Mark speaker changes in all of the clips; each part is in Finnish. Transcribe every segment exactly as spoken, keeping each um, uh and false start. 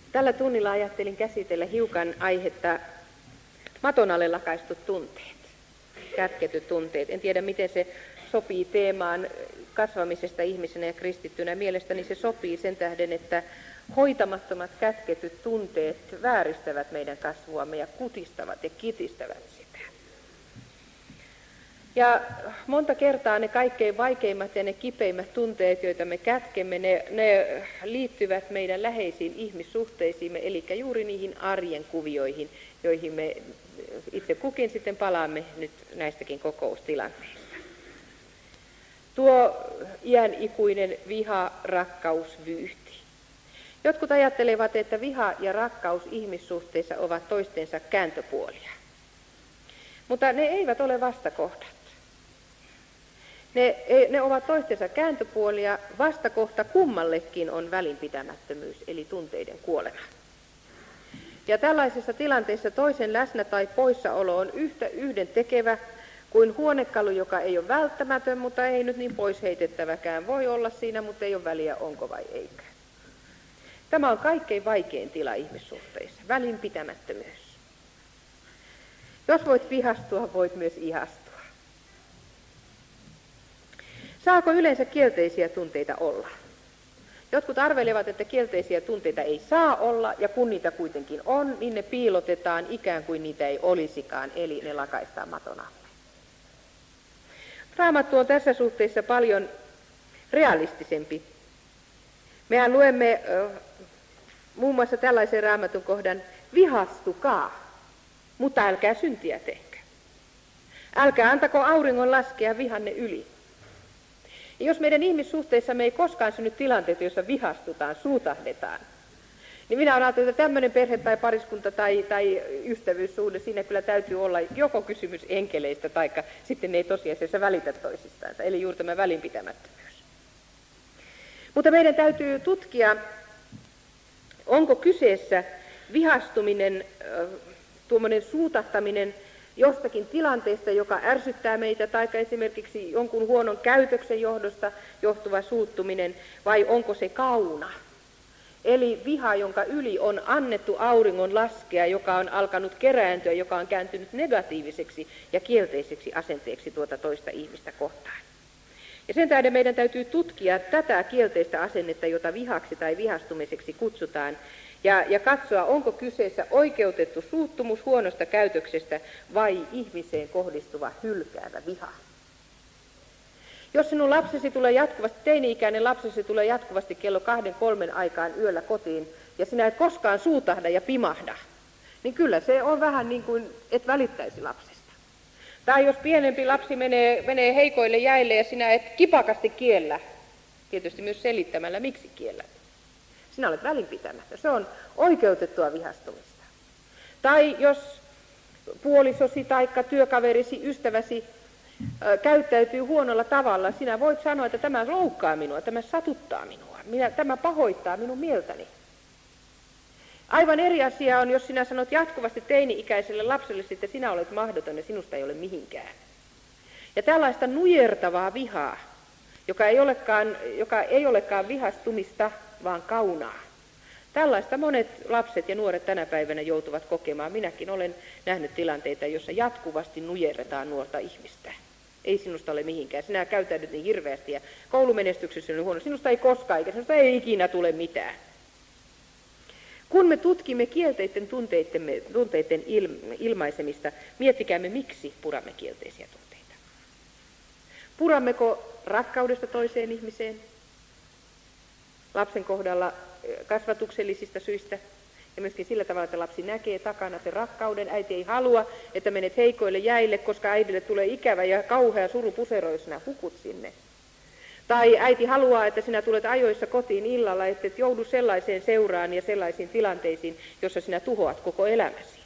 Speaker 1: Tällä tunnilla ajattelin käsitellä hiukan aihetta maton alle lakaistut tunteet, kätketyt tunteet. En tiedä, miten se sopii teemaan kasvamisesta ihmisenä ja kristittynä. Mielestäni se sopii sen tähden, että hoitamattomat kätketyt tunteet vääristävät meidän kasvuamme ja kutistavat ja kitistävät sitä. Ja monta kertaa ne kaikkein vaikeimmat ja ne kipeimmät tunteet, joita me kätkemme, ne, ne liittyvät meidän läheisiin ihmissuhteisiimme, eli juuri niihin arjen kuvioihin, joihin me itse kukin sitten palaamme nyt näistäkin kokoustilanteista. Tuo iän ikuinen viha, rakkaus, vyyhti. Jotkut ajattelevat, että viha ja rakkaus ihmissuhteissa ovat toistensa kääntöpuolia. Mutta ne eivät ole vastakohdat. Ne, ne ovat toistensa kääntöpuolia, vastakohta kummallekin on välinpitämättömyys, eli tunteiden kuolema. Ja tällaisessa tilanteessa toisen läsnä tai poissaolo on yhtä yhdentekevä kuin huonekalu, joka ei ole välttämätön, mutta ei nyt niin pois heitettäväkään. Voi olla siinä, mutta ei ole väliä, onko vai eikä. Tämä on kaikkein vaikein tila ihmissuhteissa, välinpitämättömyys. Jos voit vihastua, voit myös ihastua. Saako yleensä kielteisiä tunteita olla? Jotkut arvelevat, että kielteisiä tunteita ei saa olla, ja kun niitä kuitenkin on, niin ne piilotetaan ikään kuin niitä ei olisikaan, eli ne lakaistaan maton alle. Raamattu on tässä suhteessa paljon realistisempi. Mehän luemme äh, muun muassa tällaisen raamatun kohdan, vihastukaa, mutta älkää syntiä tehkö. Älkää antako auringon laskea vihanne yli. Ja jos meidän ihmissuhteissamme ei koskaan synny tilanteita, joissa vihastutaan, suutahdetaan, niin minä olen ajatellut, että tämmöinen perhe tai pariskunta tai, tai ystävyyssuhde, siinä kyllä täytyy olla joko kysymys enkeleistä, tai sitten ne ei tosiasiassa välitä toisistansa, eli juuri tämä välinpitämättömyys. Mutta meidän täytyy tutkia, onko kyseessä vihastuminen, tuommoinen suutahtaminen jostakin tilanteesta, joka ärsyttää meitä, tai esimerkiksi jonkun huonon käytöksen johdosta johtuva suuttuminen, vai onko se kauna? Eli viha, jonka yli on annettu auringon laskea, joka on alkanut kerääntyä, joka on kääntynyt negatiiviseksi ja kielteiseksi asenteeksi tuota toista ihmistä kohtaan. Ja sen tähden meidän täytyy tutkia tätä kielteistä asennetta, jota vihaksi tai vihastumiseksi kutsutaan, ja, ja katsoa, onko kyseessä oikeutettu suuttumus huonosta käytöksestä vai ihmiseen kohdistuva hylkäävä viha. Jos sinun lapsesi tulee jatkuvasti, teini-ikäinen lapsesi tulee jatkuvasti kello kahden kolmen aikaan yöllä kotiin, ja sinä et koskaan suutahda ja pimahda, niin kyllä se on vähän niin kuin et välittäisi lapsesta. Tai jos pienempi lapsi menee, menee heikoille jäille ja sinä et kipakasti kiellä, tietysti myös selittämällä, miksi kiellät. Sinä olet välinpitämättä. Se on oikeutettua vihastumista. Tai jos puolisosi tai työkaverisi, ystäväsi ö, käyttäytyy huonolla tavalla, sinä voit sanoa, että tämä loukkaa minua, tämä satuttaa minua, minä, tämä pahoittaa minun mieltäni. Aivan eri asia on, jos sinä sanot jatkuvasti teini-ikäiselle lapselle, että sinä olet mahdoton ja sinusta ei ole mihinkään. Ja tällaista nujertavaa vihaa, joka ei olekaan, joka ei olekaan vihastumista, vaan kaunaa. Tällaista monet lapset ja nuoret tänä päivänä joutuvat kokemaan. Minäkin olen nähnyt tilanteita, joissa jatkuvasti nujerretaan nuorta ihmistä. Ei sinusta ole mihinkään. Sinä käytäydyt niin hirveästi ja koulumenestyksessä on huono. Sinusta ei koskaan, eikä sinusta ei ikinä tule mitään. Kun me tutkimme kielteiden tunteiden, tunteiden ilmaisemista, miettikäämme, miksi puramme kielteisiä tunteita. Purammeko rakkaudesta toiseen ihmiseen? Lapsen kohdalla kasvatuksellisista syistä ja myöskin sillä tavalla, että lapsi näkee takana sen rakkauden. Äiti ei halua, että menet heikoille jäille, koska äidille tulee ikävä ja kauhea surupusero, jos sinä hukut sinne. Tai äiti haluaa, että sinä tulet ajoissa kotiin illalla, että et joudu sellaiseen seuraan ja sellaisiin tilanteisiin, jossa sinä tuhoat koko elämäsi.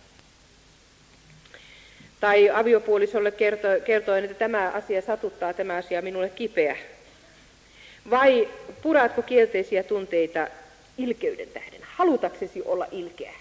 Speaker 1: Tai aviopuolisolle kertoen, että tämä asia satuttaa, tämä asia minulle kipeä. Vai puraatko kielteisiä tunteita ilkeyden tähden? Halutaksesi olla ilkeä?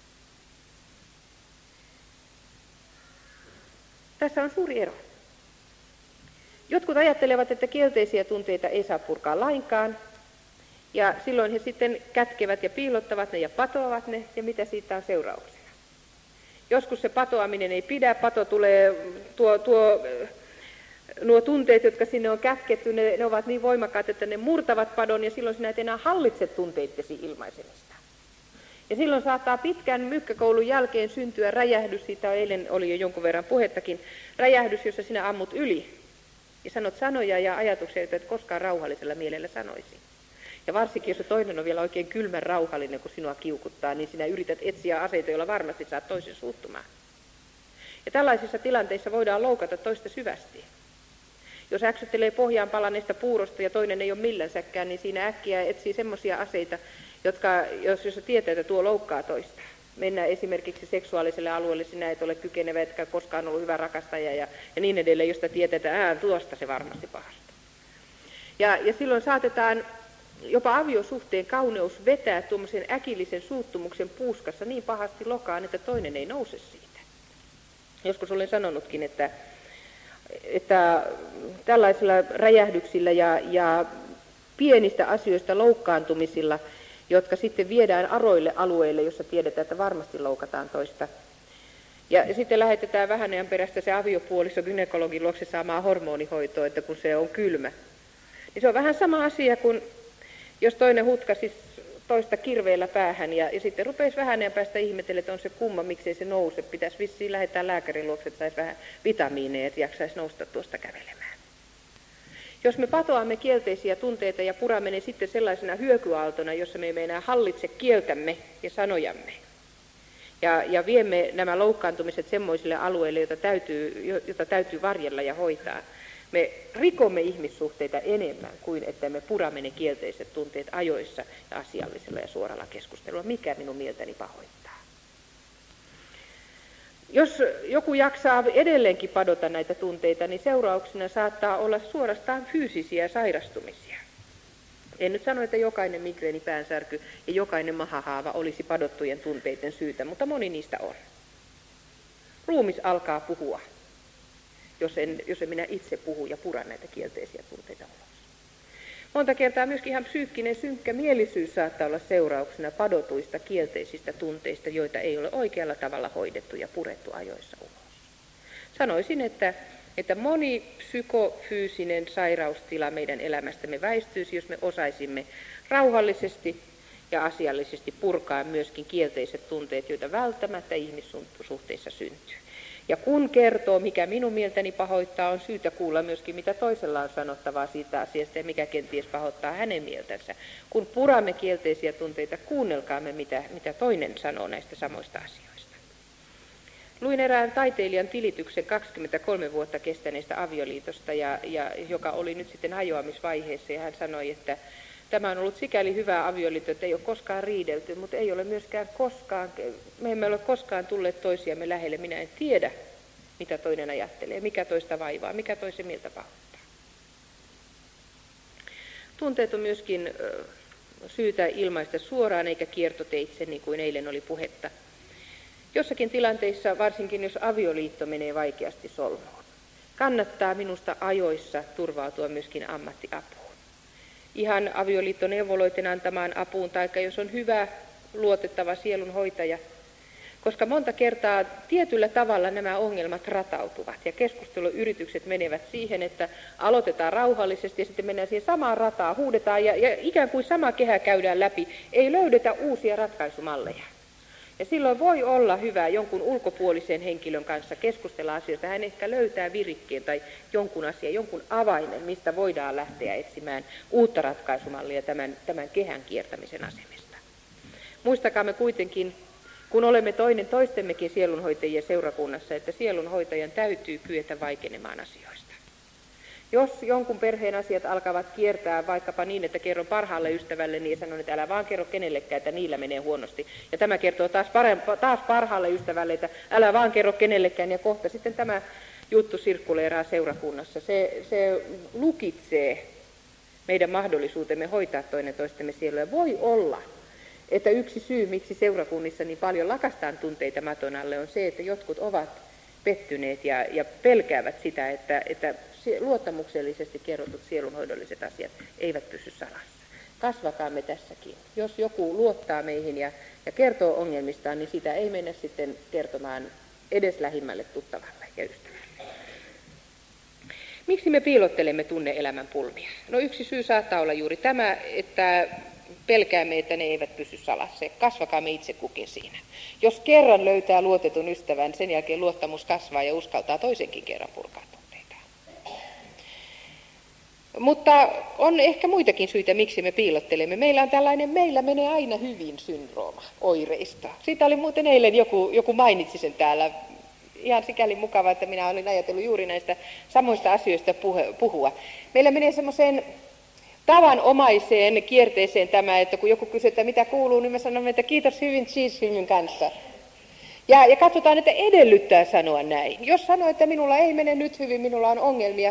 Speaker 1: Tässä on suuri ero. Jotkut ajattelevat, että kielteisiä tunteita ei saa purkaa lainkaan, Ja silloin he sitten kätkevät ja piilottavat ne ja patoavat ne, ja mitä siitä on seurauksena. Joskus se patoaminen ei pidä, pato tulee, tuo, tuo, nuo tunteet, jotka sinne on kätketty, ne, ne ovat niin voimakkaat, että ne murtavat padon, ja silloin sinä et enää hallitse tunteittesi ilmaisemista. Ja silloin saattaa pitkän mykkäkoulun jälkeen syntyä räjähdys, siitä eilen oli jo jonkun verran puhettakin, räjähdys, jossa sinä ammut yli ja sanot sanoja ja ajatuksia, joita et koskaan rauhallisella mielellä sanoisi. Ja varsinkin, jos toinen on vielä oikein kylmän rauhallinen, kun sinua kiukuttaa, niin sinä yrität etsiä aseita, joilla varmasti saat toisen suuttumaan. Ja tällaisissa tilanteissa voidaan loukata toista syvästi. Jos äksyttelee pohjaan palaneesta puurosta ja toinen ei ole millänsäkään, niin siinä äkkiä etsii semmoisia aseita, jotka, jos, jos tietää, että tuo loukkaa toista. Mennään esimerkiksi seksuaaliselle alueelle, sinä et ole kykenevä, etkä koskaan ollut hyvä rakastaja ja, ja niin edelleen, josta tietää, että ää, tuosta se varmasti pahasta. Ja, ja silloin saatetaan jopa aviosuhteen kauneus vetää tuommoisen äkillisen suuttumuksen puuskassa niin pahasti lokaan, että toinen ei nouse siitä. Joskus olen sanonutkin, että, että tällaisilla räjähdyksillä ja, ja pienistä asioista loukkaantumisilla, jotka sitten viedään aroille alueille, jossa tiedetään, että varmasti loukataan toista. Ja sitten lähetetään vähän ajan perästä se aviopuoliso gynekologin luokse saamaan hormonihoitoa, että kun se on kylmä. Niin se on vähän sama asia kuin jos toinen hutkasi toista kirveellä päähän ja, ja sitten rupeisi vähän ajan päästä ihmetellä, että on se kumma, miksei se nouse. Pitäisi vissiin lähettää lääkärin luokse, että saisi vähän vitamiineja, että jaksaisi nousta tuosta kävelemään. Jos me patoamme kielteisiä tunteita ja puramme ne sitten sellaisena hyökyaaltona, jossa me emme enää hallitse kieltämme ja sanojamme, ja, ja viemme nämä loukkaantumiset semmoisille alueille, joita täytyy, jota täytyy varjella ja hoitaa, me rikomme ihmissuhteita enemmän kuin että me puramme ne kielteiset tunteet ajoissa ja asiallisella ja suoralla keskustelulla, mikä minun mieltäni pahoittaa. Jos joku jaksaa edelleenkin padota näitä tunteita, niin seurauksena saattaa olla suorastaan fyysisiä sairastumisia. En nyt sano, että jokainen migreeni, päänsärky ja jokainen mahahaava olisi padottujen tunteiden syytä, mutta moni niistä on. Ruumis alkaa puhua, jos en, jos en minä itse puhu ja puran näitä kielteisiä tunteita ulos. Monta kertaa myöskin ihan psyykkinen synkkä mielisyys saattaa olla seurauksena padotuista kielteisistä tunteista, joita ei ole oikealla tavalla hoidettu ja purettu ajoissa ulos. Sanoisin, että, että moni psykofyysinen sairaustila meidän elämästämme väistyisi, jos me osaisimme rauhallisesti ja asiallisesti purkaa myöskin kielteiset tunteet, joita välttämättä ihmissuhteissa syntyy. Ja kun kertoo, mikä minun mieltäni pahoittaa, on syytä kuulla myöskin, mitä toisella on sanottavaa siitä asiasta ja mikä kenties pahoittaa hänen mieltänsä. Kun puramme kielteisiä tunteita, kuunnelkaamme, mitä, mitä toinen sanoo näistä samoista asioista. Luin erään taiteilijan tilityksen kaksikymmentäkolme vuotta kestäneestä avioliitosta, ja, ja, joka oli nyt sitten hajoamisvaiheessa, ja hän sanoi, että tämä on ollut sikäli hyvä avioliitto, että ei ole koskaan riidelty, mutta ei ole myöskään koskaan, me emme ole koskaan tulleet toisiamme lähelle. Minä en tiedä, mitä toinen ajattelee, mikä toista vaivaa, mikä toisen mieltä pahoittaa. Tunteet on myöskin syytä ilmaista suoraan eikä kiertoteitse, niin kuin eilen oli puhetta. Jossakin tilanteissa, varsinkin jos avioliitto menee vaikeasti solmuun, kannattaa minusta ajoissa turvautua myöskin ammattiapuun. Ihan avioliittoneuvoloiden antamaan apuun, tai jos on hyvä, luotettava sielunhoitaja, koska monta kertaa tietyllä tavalla nämä ongelmat ratautuvat, ja keskusteluyritykset menevät siihen, että aloitetaan rauhallisesti, ja sitten mennään siihen samaan rataan, huudetaan, ja, ja ikään kuin sama kehä käydään läpi, ei löydetä uusia ratkaisumalleja. Ja silloin voi olla hyvä jonkun ulkopuolisen henkilön kanssa keskustella asioista. Hän ehkä löytää virikkeen tai jonkun asian, jonkun avainen, mistä voidaan lähteä etsimään uutta ratkaisumallia tämän, tämän kehän kiertämisen asemesta. Muistakaamme kuitenkin, kun olemme toinen toistemmekin sielunhoitajia seurakunnassa, että sielunhoitajan täytyy kyetä vaikenemaan asioista. Jos jonkun perheen asiat alkavat kiertää vaikkapa niin, että kerron parhaalle ystävälle, niin sanon, että älä vaan kerro kenellekään, että niillä menee huonosti. Ja tämä kertoo taas, parempa, taas parhaalle ystävälle, että älä vaan kerro kenellekään. Ja kohta sitten tämä juttu sirkkuleeraa seurakunnassa. Se, se lukitsee meidän mahdollisuutemme hoitaa toinen toistemme sielua. Voi olla, että yksi syy, miksi seurakunnissa niin paljon lakastaan tunteita maton alle, on se, että jotkut ovat pettyneet ja, ja pelkäävät sitä, että, että luottamuksellisesti kerrotut sielunhoidolliset asiat eivät pysy salassa. kasvakaamme tässäkin. Jos joku luottaa meihin ja, ja kertoo ongelmistaan, niin sitä ei mennä sitten kertomaan edes lähimmälle tuttavalle ja ystävälle. Miksi me piilottelemme tunne-elämän pulmia? No yksi syy saattaa olla juuri tämä, että pelkäämme, että ne eivät pysy salassa. Kasvakaamme itse kukin siinä. Jos kerran löytää luotetun ystävän, sen jälkeen luottamus kasvaa ja uskaltaa toisenkin kerran purkaa tunteitaan. Mutta on ehkä muitakin syitä, miksi me piilottelemme. Meillä on tällainen, meillä menee aina hyvin syndrooma oireista. Siitä oli muuten eilen joku, joku mainitsi sen täällä. Ihan sikäli mukava, että minä olin ajatellut juuri näistä samoista asioista puhua. Meillä menee semmoiseen tavanomaiseen kierteeseen tämä, että kun joku kysyy, että mitä kuuluu, niin me sanomme, että kiitos hyvin cheese-hymyn kanssa. Ja, ja katsotaan, että edellyttää sanoa näin. Jos sanoo, että minulla ei mene nyt hyvin, minulla on ongelmia,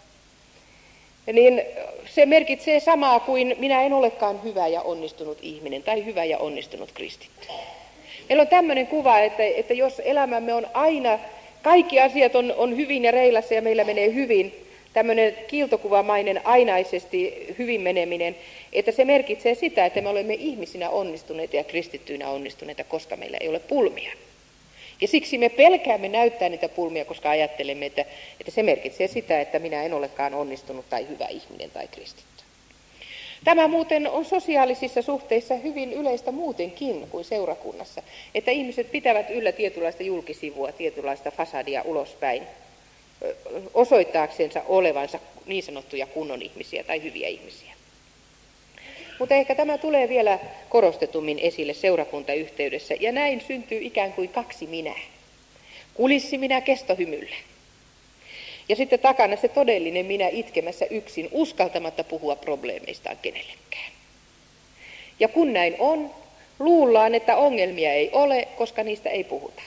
Speaker 1: niin se merkitsee samaa kuin minä en olekaan hyvä ja onnistunut ihminen tai hyvä ja onnistunut kristitty. Meillä on tämmöinen kuva, että, että jos elämämme on aina, kaikki asiat on, on hyvin ja reilassa ja meillä menee hyvin, tämmöinen kiiltokuvamainen ainaisesti hyvin meneminen, että se merkitsee sitä, että me olemme ihmisinä onnistuneita ja kristittyinä onnistuneita, koska meillä ei ole pulmia. Ja siksi me pelkäämme näyttää niitä pulmia, koska ajattelemme, että, että se merkitsee sitä, että minä en olekaan onnistunut tai hyvä ihminen tai kristitty. Tämä muuten on sosiaalisissa suhteissa hyvin yleistä muutenkin kuin seurakunnassa, että ihmiset pitävät yllä tietynlaista julkisivua, tietynlaista fasadia ulospäin, osoittaaksensa olevansa niin sanottuja kunnon ihmisiä tai hyviä ihmisiä. Mutta ehkä tämä tulee vielä korostetummin esille seurakuntayhteydessä, ja näin syntyy ikään kuin kaksi minä. Kulissi minä kestohymyllä. Ja sitten takana se todellinen minä itkemässä yksin, uskaltamatta puhua probleemeistaan kenellekään. Ja kun näin on, luullaan, että ongelmia ei ole, koska niistä ei puhuta.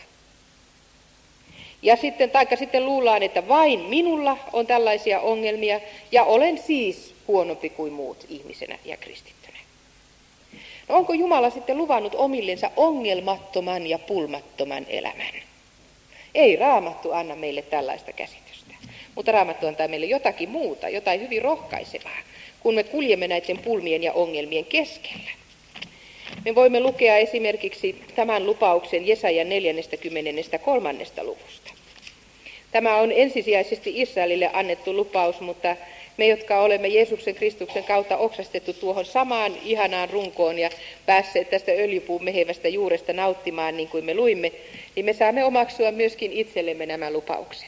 Speaker 1: Ja sitten, taikka sitten luullaan, että vain minulla on tällaisia ongelmia, ja olen siis huonompi kuin muut ihmisenä ja kristittynä. No onko Jumala sitten luvannut omillensa ongelmattoman ja pulmattoman elämän? Ei Raamattu anna meille tällaista käsitystä. Mutta Raamattu antaa meille jotakin muuta, jotain hyvin rohkaisevaa, kun me kuljemme näiden pulmien ja ongelmien keskellä. Me voimme lukea esimerkiksi tämän lupauksen Jesajan neljäkymmentäkolme luvusta. Tämä on ensisijaisesti Israelille annettu lupaus, mutta me, jotka olemme Jeesuksen Kristuksen kautta oksastettu tuohon samaan ihanaan runkoon ja päässeet tästä öljypuun mehevästä juuresta nauttimaan niin kuin me luimme, niin me saamme omaksua myöskin itsellemme nämä lupaukset.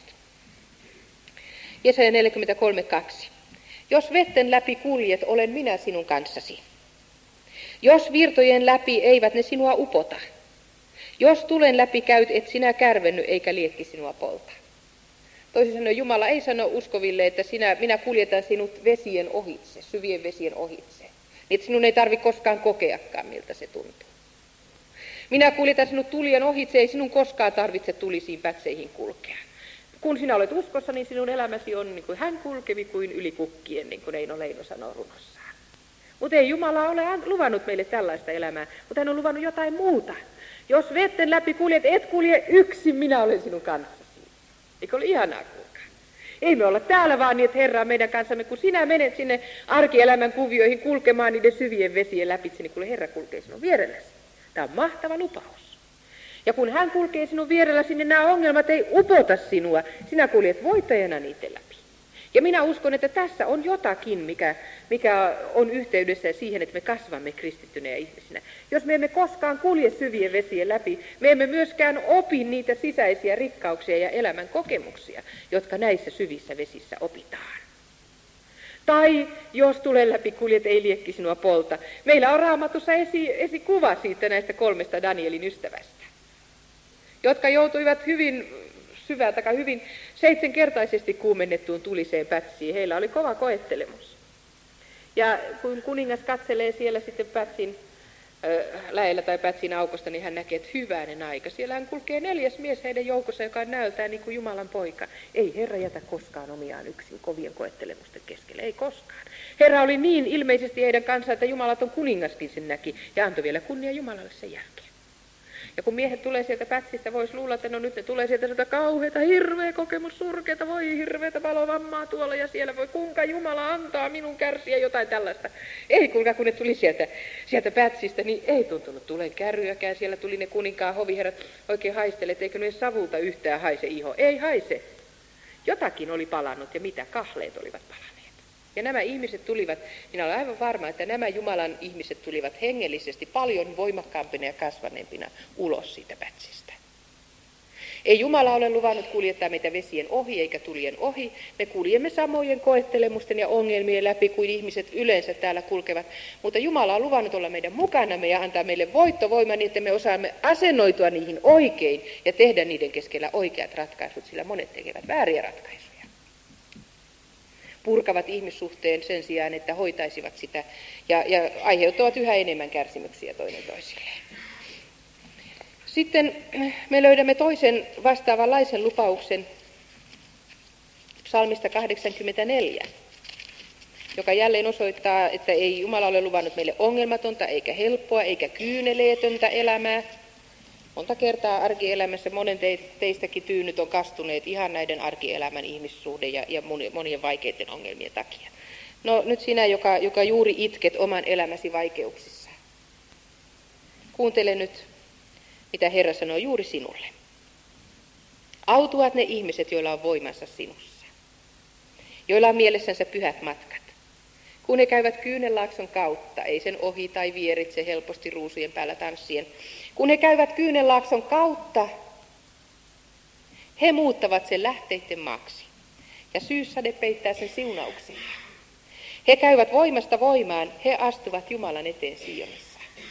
Speaker 1: Jesaja neljäkymmentäkolme kaksi. Jos vetten läpi kuljet, olen minä sinun kanssasi. Jos virtojen läpi eivät ne sinua upota. Jos tulen läpi käyt, et sinä kärvenny eikä liekki sinua polta. Toisin sanoen Jumala ei sano uskoville, että sinä, minä kuljetan sinut vesien ohitse, syvien vesien ohitse. Niin että sinun ei tarvitse koskaan kokeakaan, miltä se tuntuu. Minä kuljetan sinut tulien ohitse, ei sinun koskaan tarvitse tulisiin pätseihin kulkea. Kun sinä olet uskossa, niin sinun elämäsi on niin kuin hän kulkevi kuin yli kukkien, niin kuin Eino Leino sanoo runossaan. Mutta ei Jumala ole luvannut meille tällaista elämää, mutta hän on luvannut jotain muuta. Jos vetten läpi kuljet, et kulje yksin, minä olen sinun kanssasi. Eikö ole ihanaa kuulkaa? Ei me olla täällä vaan niin, että Herra on meidän kanssamme, kun sinä menet sinne arkielämän kuvioihin kulkemaan niiden syvien vesien läpi, niin kuule Herra kulkee sinun vierelläsi. Tämä on mahtava lupaus. Ja kun hän kulkee sinun vierelläsi, niin nämä ongelmat ei upota sinua. Sinä kuljet voittajana niiden läpi. Ja minä uskon, että tässä on jotakin, mikä, mikä on yhteydessä siihen, että me kasvamme kristittyneen ihmisinä. Jos me emme koskaan kulje syvien vesien läpi, me emme myöskään opi niitä sisäisiä rikkauksia ja elämän kokemuksia, jotka näissä syvissä vesissä opitaan. Tai jos tulee läpi kuljet, ei liekki sinua polta. Meillä on Raamatussa esi, esikuva siitä näistä kolmesta Danielin ystävästä, jotka joutuivat hyvin syvään takaa hyvin seitsemänkertaisesti kuumennettuun tuliseen pätsiin. Heillä oli kova koettelemus. Ja kun kuningas katselee siellä sitten pätsin äh, lähellä tai pätsin aukosta, niin hän näkee, että hyvänen aika. Siellä hän kulkee neljäs mies heidän joukossa, joka näyttää niin kuin Jumalan poika. Ei Herra jätä koskaan omiaan yksin kovien koettelemusten keskellä, ei koskaan. Herra oli niin ilmeisesti heidän kanssaan, että Jumalaton kuningaskin sen näki ja antoi vielä kunnia Jumalalle sen jälkeen. Ja kun miehet tulee sieltä pätsistä, voisi luulla, että no nyt ne tulee sieltä sieltä kauheata, hirveä kokemus, surkeata, voi hirveätä palovammaa tuolla ja siellä voi, kuinka Jumala antaa minun kärsiä jotain tällaista. Ei kuulkaa, kun ne tuli sieltä, sieltä pätsistä, niin ei tuntunut tulen kärryäkään. Siellä tuli ne kuninkaan hoviherrat oikein haisteleet, eikö ne savulta yhtään haise iho. Ei haise. Jotakin oli palannut ja mitä? Kahleet olivat palanneet. Ja nämä ihmiset tulivat, minä olen aivan varma, että nämä Jumalan ihmiset tulivat hengellisesti paljon voimakkaampina ja kasvaneempina ulos siitä pätsistä. Ei Jumala ole luvannut kuljettaa meitä vesien ohi eikä tulien ohi. Me kuljemme samojen koettelemusten ja ongelmien läpi kuin ihmiset yleensä täällä kulkevat. Mutta Jumala on luvannut olla meidän mukanamme ja antaa meille voittovoima niin, että me osaamme asennoitua niihin oikein ja tehdä niiden keskellä oikeat ratkaisut, sillä monet tekevät vääriä ratkaisuja. Purkavat ihmissuhteen sen sijaan, että hoitaisivat sitä ja, ja aiheuttavat yhä enemmän kärsimyksiä toinen toisilleen. Sitten me löydämme toisen vastaavanlaisen lupauksen psalmista kahdeksankymmentäneljä, joka jälleen osoittaa, että ei Jumala ole luvannut meille ongelmatonta, eikä helppoa, eikä kyyneleetöntä elämää. Monta kertaa arkielämässä monen teistäkin tyynyt on kastuneet ihan näiden arkielämän ihmissuhde ja, ja monien vaikeiden ongelmien takia. No nyt sinä, joka, joka juuri itket oman elämäsi vaikeuksissa. Kuuntele nyt, mitä Herra sanoo juuri sinulle. Autuat ne ihmiset, joilla on voimansa sinussa, joilla on mielessänsä pyhät matkat. Kun he käyvät Kyynelaakson kautta, ei sen ohi tai vieritse helposti ruusujen päällä tanssien. Kun he käyvät Kyynelaakson kautta, he muuttavat sen lähteiden maaksi. Ja syyssade peittää sen siunauksilla. He käyvät voimasta voimaan, he astuvat Jumalan eteen Sionissa.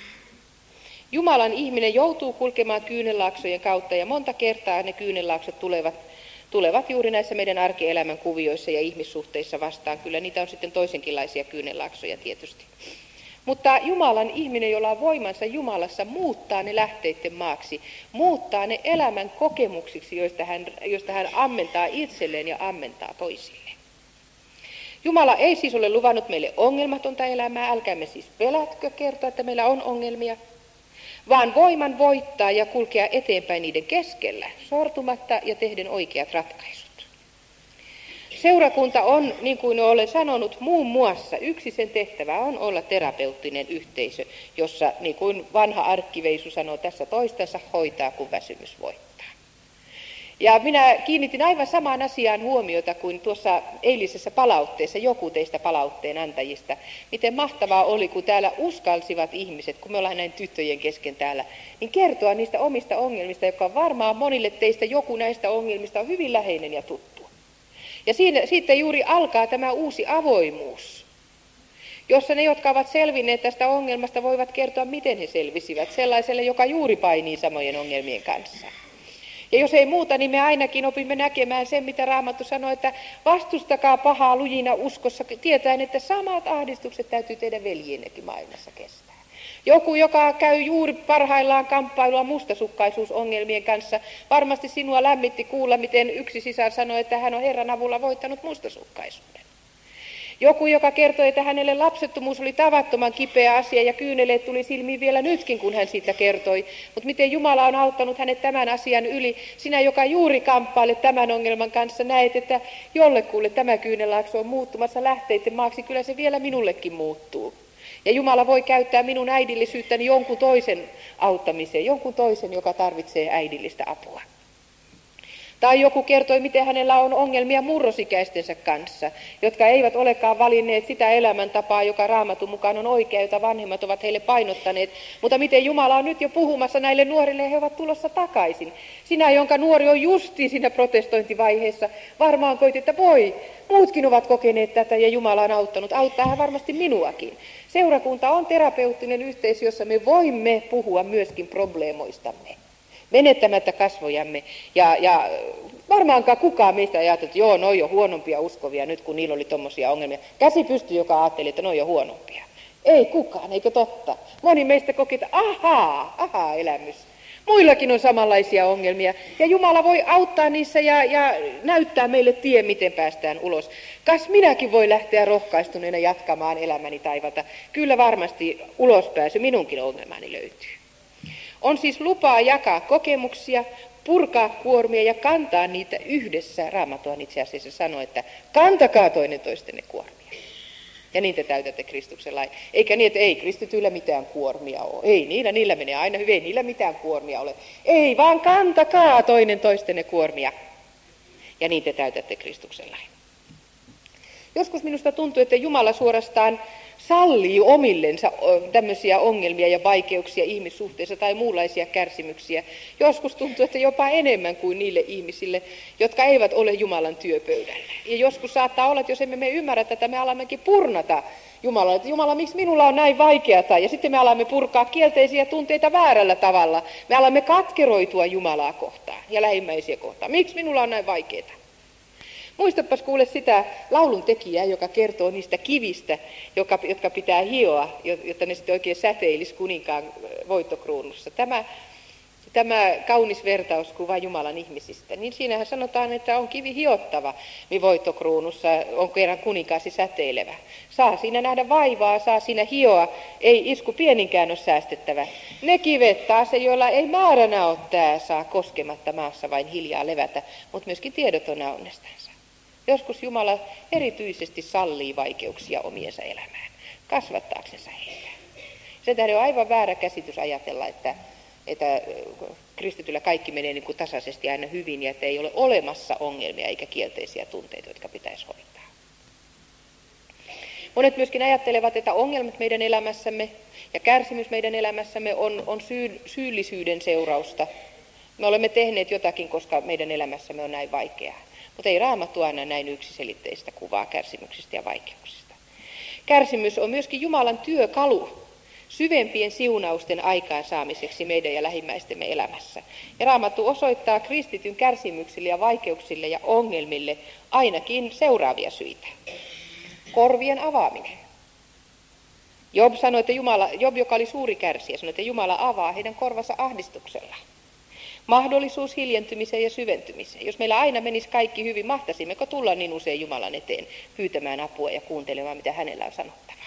Speaker 1: Jumalan ihminen joutuu kulkemaan Kyynelaaksojen kautta ja monta kertaa ne Kyynelaaksot tulevat, tulevat juuri näissä meidän arkielämän kuvioissa ja ihmissuhteissa vastaan. Kyllä niitä on sitten toisenkinlaisia Kyynelaaksoja tietysti. Mutta Jumalan ihminen, jolla on voimansa Jumalassa, muuttaa ne lähteiden maaksi, muuttaa ne elämän kokemuksiksi, joista hän, joista hän ammentaa itselleen ja ammentaa toisille. Jumala ei siis ole luvannut meille ongelmatonta elämää, älkäämme siis pelätkö kertoa, että meillä on ongelmia, vaan voiman voittaa ja kulkea eteenpäin niiden keskellä, sortumatta ja tehden oikeat ratkaisut. Seurakunta on, niin kuin olen sanonut, muun muassa yksi sen tehtävä on olla terapeuttinen yhteisö, jossa, niin kuin vanha arkkiveisu sanoo tässä toistensa, hoitaa kun väsymys voittaa. Ja minä kiinnitin aivan samaan asiaan huomiota kuin tuossa eilisessä palautteessa joku teistä palautteen antajista. Miten mahtavaa oli, kun täällä uskalsivat ihmiset, kun me ollaan näin tyttöjen kesken täällä, niin kertoa niistä omista ongelmista, jotka on varmaan monille teistä joku näistä ongelmista on hyvin läheinen ja tuttu. Ja siinä, siitä juuri alkaa tämä uusi avoimuus, jossa ne, jotka ovat selvinneet tästä ongelmasta, voivat kertoa, miten he selvisivät sellaiselle, joka juuri painii samojen ongelmien kanssa. Ja jos ei muuta, niin me ainakin opimme näkemään sen, mitä Raamattu sanoo, että vastustakaa pahaa lujina uskossa, tietäen, että samat ahdistukset täytyy teidän veljiennekin maailmassa kestää. Joku, joka käy juuri parhaillaan kamppailua mustasukkaisuusongelmien kanssa, varmasti sinua lämmitti kuulla, miten yksi sisar sanoi, että hän on Herran avulla voittanut mustasukkaisuuden. Joku, joka kertoi, että hänelle lapsettomuus oli tavattoman kipeä asia ja kyyneleet tuli silmiin vielä nytkin, kun hän siitä kertoi. Mutta miten Jumala on auttanut hänet tämän asian yli. Sinä, joka juuri kamppailet tämän ongelman kanssa, näet, että jollekulle tämä Kyynelaakso on muuttumassa lähteiden maaksi. Kyllä se vielä minullekin muuttuu. Ja Jumala voi käyttää minun äidillisyyttäni jonkun toisen auttamiseen, jonkun toisen, joka tarvitsee äidillistä apua. Tai joku kertoi, miten hänellä on ongelmia murrosikäistensä kanssa, jotka eivät olekaan valinneet sitä elämäntapaa, joka Raamatun mukaan on oikea, jota vanhemmat ovat heille painottaneet. Mutta miten Jumala on nyt jo puhumassa näille nuorille ja he ovat tulossa takaisin. Sinä, jonka nuori on justi siinä protestointivaiheessa, varmaan koit, että voi, muutkin ovat kokeneet tätä ja Jumala on auttanut. Auttaa hän varmasti minuakin. Seurakunta on terapeuttinen yhteisö, jossa me voimme puhua myöskin probleemoistamme, menettämättä kasvojamme. Ja, ja varmaankaan kukaan meistä ajatteli, että joo, noi on huonompia uskovia nyt, kun niillä oli tommosia ongelmia. Käsi pystyi, joka ajatteli, että noi on huonompia. Ei kukaan, eikö totta? Moni meistä koki, että ahaa, ahaa elämys. Muillakin on samanlaisia ongelmia. Ja Jumala voi auttaa niissä ja, ja näyttää meille tie, miten päästään ulos. Kas minäkin voi lähteä rohkaistuneena jatkamaan elämäni taivalta. Kyllä varmasti ulospääsy minunkin ongelmani löytyy. On siis lupaa jakaa kokemuksia, purkaa kuormia ja kantaa niitä yhdessä. Raamattu on itse asiassa sanoo, että kantakaa toinen toistenne kuormia. Ja niin te täytätte Kristuksen lain. Eikä niin, että ei kristityillä mitään kuormia ole. Ei, niillä, niillä menee aina hyvin, ei niillä mitään kuormia ole. Ei, vaan kantakaa toinen toistenne kuormia. Ja niin te täytätte Kristuksen lain. Joskus minusta tuntuu, että Jumala suorastaan sallii omillensa tämmöisiä ongelmia ja vaikeuksia ihmissuhteissa tai muunlaisia kärsimyksiä. Joskus tuntuu, että jopa enemmän kuin niille ihmisille, jotka eivät ole Jumalan työpöydällä. Ja joskus saattaa olla, että jos emme me ymmärrä tätä, me alammekin purnata Jumalalle, että Jumala, miksi minulla on näin vaikeata? Ja sitten me alamme purkaa kielteisiä tunteita väärällä tavalla. Me alamme katkeroitua Jumalaa kohtaan ja lähimmäisiä kohtaan. Miksi minulla on näin vaikeaa? Muistapas kuule sitä laulun tekijää, joka kertoo niistä kivistä, joka, jotka pitää hioa, jotta ne sitten oikein säteilis kuninkaan voittokruunussa. Tämä, tämä kaunis vertauskuva Jumalan ihmisistä, niin siinähän sanotaan, että on kivi hiottava, niin voittokruunussa on kerran kuninkaasi säteilevä. Saa siinä nähdä vaivaa, saa siinä hioa, ei isku pieninkään ole säästettävä. Ne kivet taas, joilla ei määränä ole tää, saa koskematta maassa vain hiljaa levätä, mutta myöskin tiedotona onnestansa. Joskus Jumala erityisesti sallii vaikeuksia omiensa elämään, kasvattaaksensa heitä. Sen tähden on aivan väärä käsitys ajatella, että, että kristityllä kaikki menee niin kuin tasaisesti aina hyvin ja että ei ole olemassa ongelmia eikä kielteisiä tunteita, jotka pitäisi hoitaa. Monet myöskin ajattelevat, että ongelmat meidän elämässämme ja kärsimys meidän elämässämme on, on syy, syyllisyyden seurausta. Me olemme tehneet jotakin, koska meidän elämässämme on näin vaikeaa. Mutta ei Raamattu aina näin yksiselitteistä kuvaa kärsimyksistä ja vaikeuksista. Kärsimys on myöskin Jumalan työkalu syvempien siunausten aikaansaamiseksi meidän ja lähimmäistemme elämässä. Ja Raamattu osoittaa kristityn kärsimyksille ja vaikeuksille ja ongelmille ainakin seuraavia syitä. Korvien avaaminen. Job sanoi, että Jumala, Job, joka oli suuri kärsijä, sanoi, että Jumala avaa heidän korvansa ahdistuksella. Mahdollisuus hiljentymiseen ja syventymiseen. Jos meillä aina menisi kaikki hyvin, mahtaisimmeko tulla niin usein Jumalan eteen pyytämään apua ja kuuntelemaan, mitä hänellä on sanottavaa.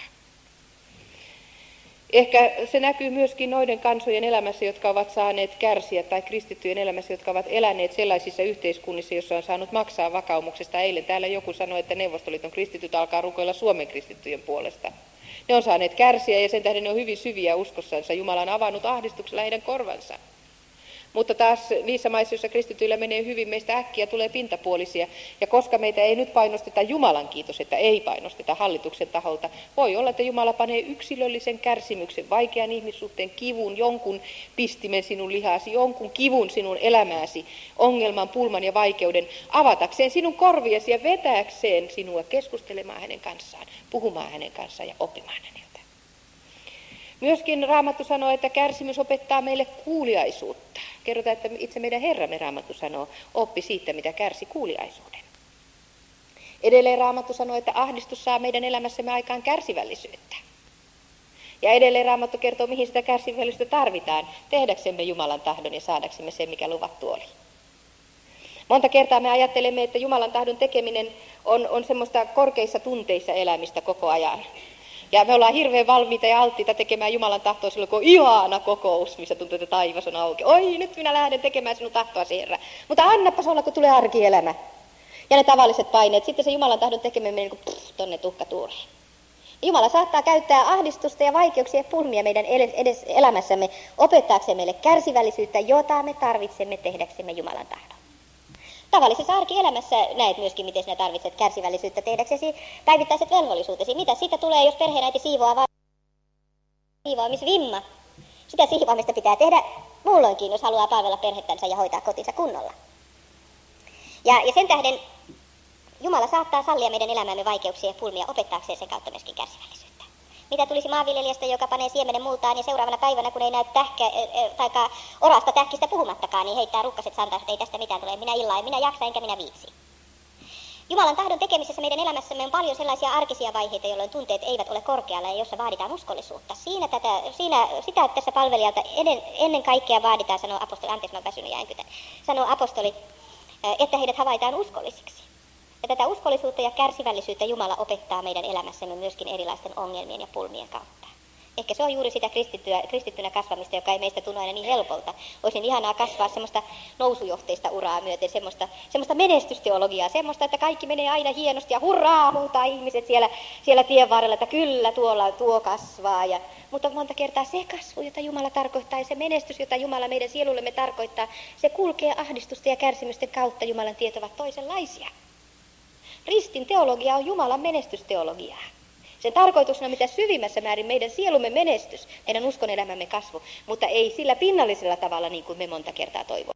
Speaker 1: Ehkä se näkyy myöskin noiden kansojen elämässä, jotka ovat saaneet kärsiä, tai kristittyjen elämässä, jotka ovat eläneet sellaisissa yhteiskunnissa, joissa on saanut maksaa vakaumuksesta. Eilen täällä joku sanoi, että Neuvostoliiton kristityt alkaa rukoilla Suomen kristittyjen puolesta. Ne on saaneet kärsiä ja sen tähden ne on hyvin syviä uskossansa. Jumala on avannut ahdistuksella heidän korvansa. Mutta taas niissä maissa, joissa kristityillä menee hyvin, meistä äkkiä tulee pintapuolisia. Ja koska meitä ei nyt painosteta, Jumalan kiitos, että ei painosteta hallituksen taholta, voi olla, että Jumala panee yksilöllisen kärsimyksen, vaikean ihmissuhteen kivun, jonkun pistimen sinun lihasi, jonkun kivun sinun elämääsi, ongelman, pulman ja vaikeuden, avatakseen sinun korviasi ja vetääkseen sinua keskustelemaan hänen kanssaan, puhumaan hänen kanssaan ja oppimaan häneltä. Myöskin Raamattu sanoo, että kärsimys opettaa meille kuuliaisuutta. Kerrotaan, että itse meidän Herramme Raamattu sanoo, oppi siitä, mitä kärsi kuuliaisuuden. Edelleen Raamattu sanoo, että ahdistus saa meidän elämässämme aikaan kärsivällisyyttä. Ja edelleen Raamattu kertoo, mihin sitä kärsivällisyyttä tarvitaan, tehdäksemme Jumalan tahdon ja saadaksemme sen, mikä luvattu oli. Monta kertaa me ajattelemme, että Jumalan tahdon tekeminen on, on semmoista korkeissa tunteissa elämistä koko ajan. Ja me ollaan hirveän valmiita ja alttiita tekemään Jumalan tahtoa silloin, kun on ihana kokous, missä tuntuu, että taivas on auki. Oi, nyt minä lähden tekemään sinun tahtoasi, Herra. Mutta annapas olla, kun tulee arkielämä. Ja ne tavalliset paineet. Sitten se Jumalan tahdon tekeminen menee niin kuin pff, tonne tuhkatuuriin. Jumala saattaa käyttää ahdistusta ja vaikeuksia ja pulmia meidän edes elämässämme opettaakseen meille kärsivällisyyttä, jota me tarvitsemme tehdäksemme Jumalan tahdon. Tavallisessa arkielämässä näet myöskin, miten sinä tarvitset kärsivällisyyttä tehdäksesi päivittäiset velvollisuutesi. Mitä siitä tulee, jos perheenäiti siivoaa vai siivoamisvimma? Sitä siivoamista pitää tehdä muulloinkin, jos haluaa palvella perhettänsä ja hoitaa kotinsa kunnolla. Ja, ja sen tähden Jumala saattaa sallia meidän elämämme vaikeuksia ja pulmia opettaakseen sen kautta myöskin kärsivällisyyttä. Mitä tulisi maanviljelijästä, joka panee siemenen multaan ja seuraavana päivänä, kun ei näy tähkä, tai orasta tähkistä puhumattakaan, niin heittää rukkaset santaan, että ei tästä mitään tule, minä illaa, en minä jaksa enkä minä viitsi. Jumalan tahdon tekemisessä meidän elämässämme on paljon sellaisia arkisia vaiheita, jolloin tunteet eivät ole korkealla ja jossa vaaditaan uskollisuutta. Siinä, tätä, siinä sitä tässä palvelijalta ennen, ennen kaikkea vaaditaan, sanoo apostoli, anteeksi mä oon väsynyt ja enkytän, sanoo apostoli, että heidät havaitaan uskollisiksi. Ja tätä uskollisuutta ja kärsivällisyyttä Jumala opettaa meidän elämässämme myöskin erilaisten ongelmien ja pulmien kautta.
Speaker 2: Ehkä se on juuri sitä kristittynä, kristittynä kasvamista, joka ei meistä tunnu aina niin helpolta. Olisi ihanaa kasvaa semmoista nousujohteista uraa myöten, semmoista, semmoista menestysteologiaa, semmoista, että kaikki menee aina hienosti ja hurraa, huutaa ihmiset siellä, siellä tien varrella, että kyllä tuolla tuo kasvaa. Ja, mutta monta kertaa se kasvu, jota Jumala tarkoittaa, ja se menestys, jota Jumala meidän sielullemme tarkoittaa, se kulkee ahdistusten ja kärsimysten kautta. Jumalan tiet ovat toisenlaisia. Ristin teologia on Jumalan menestysteologiaa. Sen tarkoituksena on mitä syvimmässä määrin meidän sielumme menestys, meidän uskonelämämme kasvu, mutta ei sillä pinnallisella tavalla niin kuin me monta kertaa toivomme.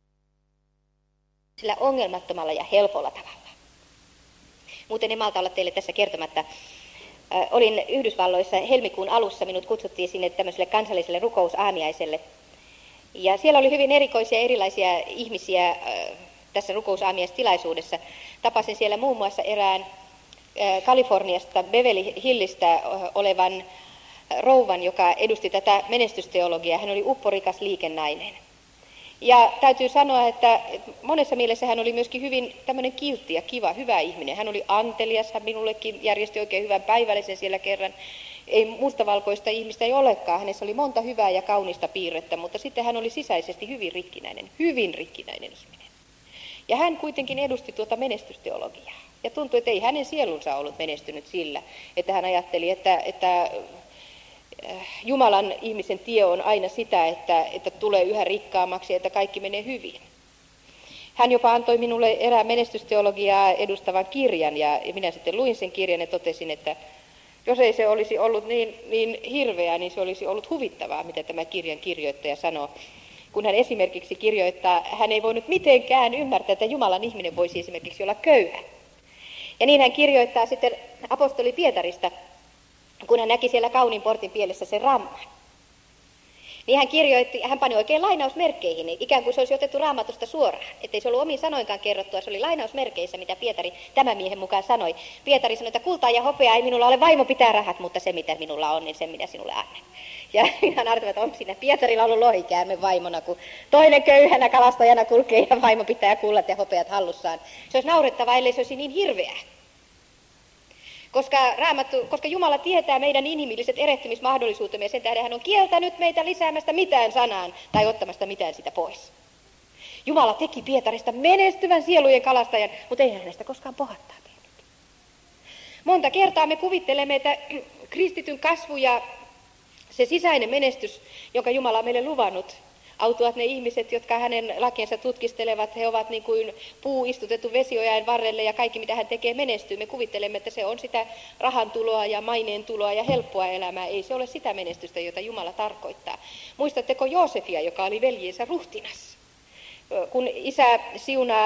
Speaker 2: Sillä ongelmattomalla ja helpolla tavalla. Muuten en malta olla teille tässä kertomatta. Äh, olin Yhdysvalloissa helmikuun alussa, minut kutsuttiin sinne tämmöiselle kansalliselle rukousaamiaiselle. Ja siellä oli hyvin erikoisia erilaisia ihmisiä äh, tässä rukousaamiaistilaisuudessa. Tapasin siellä muun muassa erään Kaliforniasta, Beverly Hillistä olevan rouvan, joka edusti tätä menestysteologiaa. Hän oli upporikas liikennainen. Ja täytyy sanoa, että monessa mielessä hän oli myöskin hyvin tämmöinen kiltti ja kiva, hyvä ihminen. Hän oli antelias, hän minullekin järjesti oikein hyvän päivällisen siellä kerran. Ei mustavalkoista ihmistä ei olekaan, hänessä oli monta hyvää ja kaunista piirrettä, mutta sitten hän oli sisäisesti hyvin rikkinäinen, hyvin rikkinäinen ihminen. Ja hän kuitenkin edusti tuota menestysteologiaa. Ja tuntui, että ei hänen sielunsa ollut menestynyt sillä, että hän ajatteli, että, että Jumalan ihmisen tie on aina sitä, että, että tulee yhä rikkaammaksi ja että kaikki menee hyvin. Hän jopa antoi minulle erään menestysteologiaa edustavan kirjan ja minä sitten luin sen kirjan ja totesin, että jos ei se olisi ollut niin, niin hirveää, niin se olisi ollut huvittavaa, mitä tämä kirjan kirjoittaja sanoo. Kun hän esimerkiksi kirjoittaa, hän ei voinut mitenkään ymmärtää, että Jumalan ihminen voisi esimerkiksi olla köyhä. Ja niin hän kirjoittaa sitten apostoli Pietarista, kun hän näki siellä kauniin portin pielessä sen ramman. Niin hän kirjoitti, hän pani oikein lainausmerkkeihin, ikään kuin se olisi otettu Raamatusta suoraan. Ettei se ollut omin sanoinkaan kerrottua, se oli lainausmerkeissä, mitä Pietari tämän miehen mukaan sanoi. Pietari sanoi, että kultaa ja hopeaa ei minulla ole, vaimo pitää rahat, mutta se mitä minulla on, niin sen minä sinulle annan. Ja hän arveli, että onko siinä Pietarilla ollut lohikäämme vaimona, kun toinen köyhänä kalastajana kulkee ja vaimo pitää kullat ja hopeat hallussaan. Se olisi naurettavaa, ellei se olisi niin hirveää. Koska, Raamattu, koska Jumala tietää meidän inhimilliset erehtymismahdollisuutemme ja sen tähden hän on kieltänyt meitä lisäämästä mitään sanaan tai ottamasta mitään sitä pois. Jumala teki Pietarista menestyvän sielujen kalastajan, mutta ei hänestä koskaan pohattaa tehnyt. Monta kertaa me kuvittelemme, että kristityn kasvu ja se sisäinen menestys, jonka Jumala on meille luvannut, autuvat ne ihmiset, jotka hänen lakiensa tutkistelevat, he ovat niin kuin puu istutettu vesiojain varrelle ja kaikki mitä hän tekee menestyy. Me kuvittelemme, että se on sitä rahan tuloa ja maineen tuloa ja helppoa elämää. Ei se ole sitä menestystä, jota Jumala tarkoittaa. Muistatteko Joosefia, joka oli veljiensä ruhtinas? Kun isä siunaa,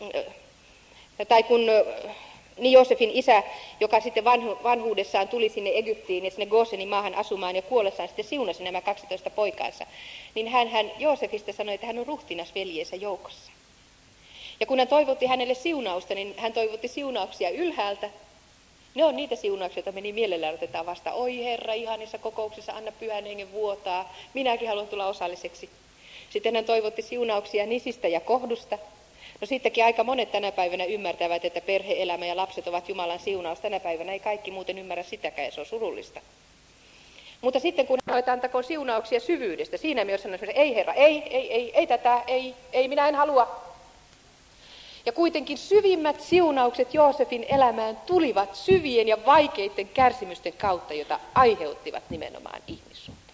Speaker 2: tai kun niin Joosefin isä, joka sitten vanhu, vanhuudessaan tuli sinne Egyptiin ja sinne Gosenin maahan asumaan ja kuollessaan sitten siunasi nämä kaksitoista poikaansa, niin hän, hän Joosefista sanoi, että hän on ruhtinas veljeensä joukossa. Ja kun hän toivotti hänelle siunausta, niin hän toivotti siunauksia ylhäältä. Ne on niitä siunauksia, joita me niin mielellään otetaan vasta. Oi Herra, ihanissa kokouksissa anna pyhän hengen vuotaa, minäkin haluan tulla osalliseksi. Sitten hän toivotti siunauksia nisistä ja kohdusta. No sittenkin aika monet tänä päivänä ymmärtävät, että perhe-elämä ja lapset ovat Jumalan siunaus. Tänä päivänä ei kaikki muuten ymmärrä sitäkään ja se on surullista. Mutta sitten kun hän antakoon siunauksia syvyydestä, siinä myös sanoo, että ei Herra, ei, ei, ei, ei tätä, ei, ei, minä en halua. Ja kuitenkin syvimmät siunaukset Joosefin elämään tulivat syvien ja vaikeiden kärsimysten kautta, jota aiheuttivat nimenomaan ihmissuhteet.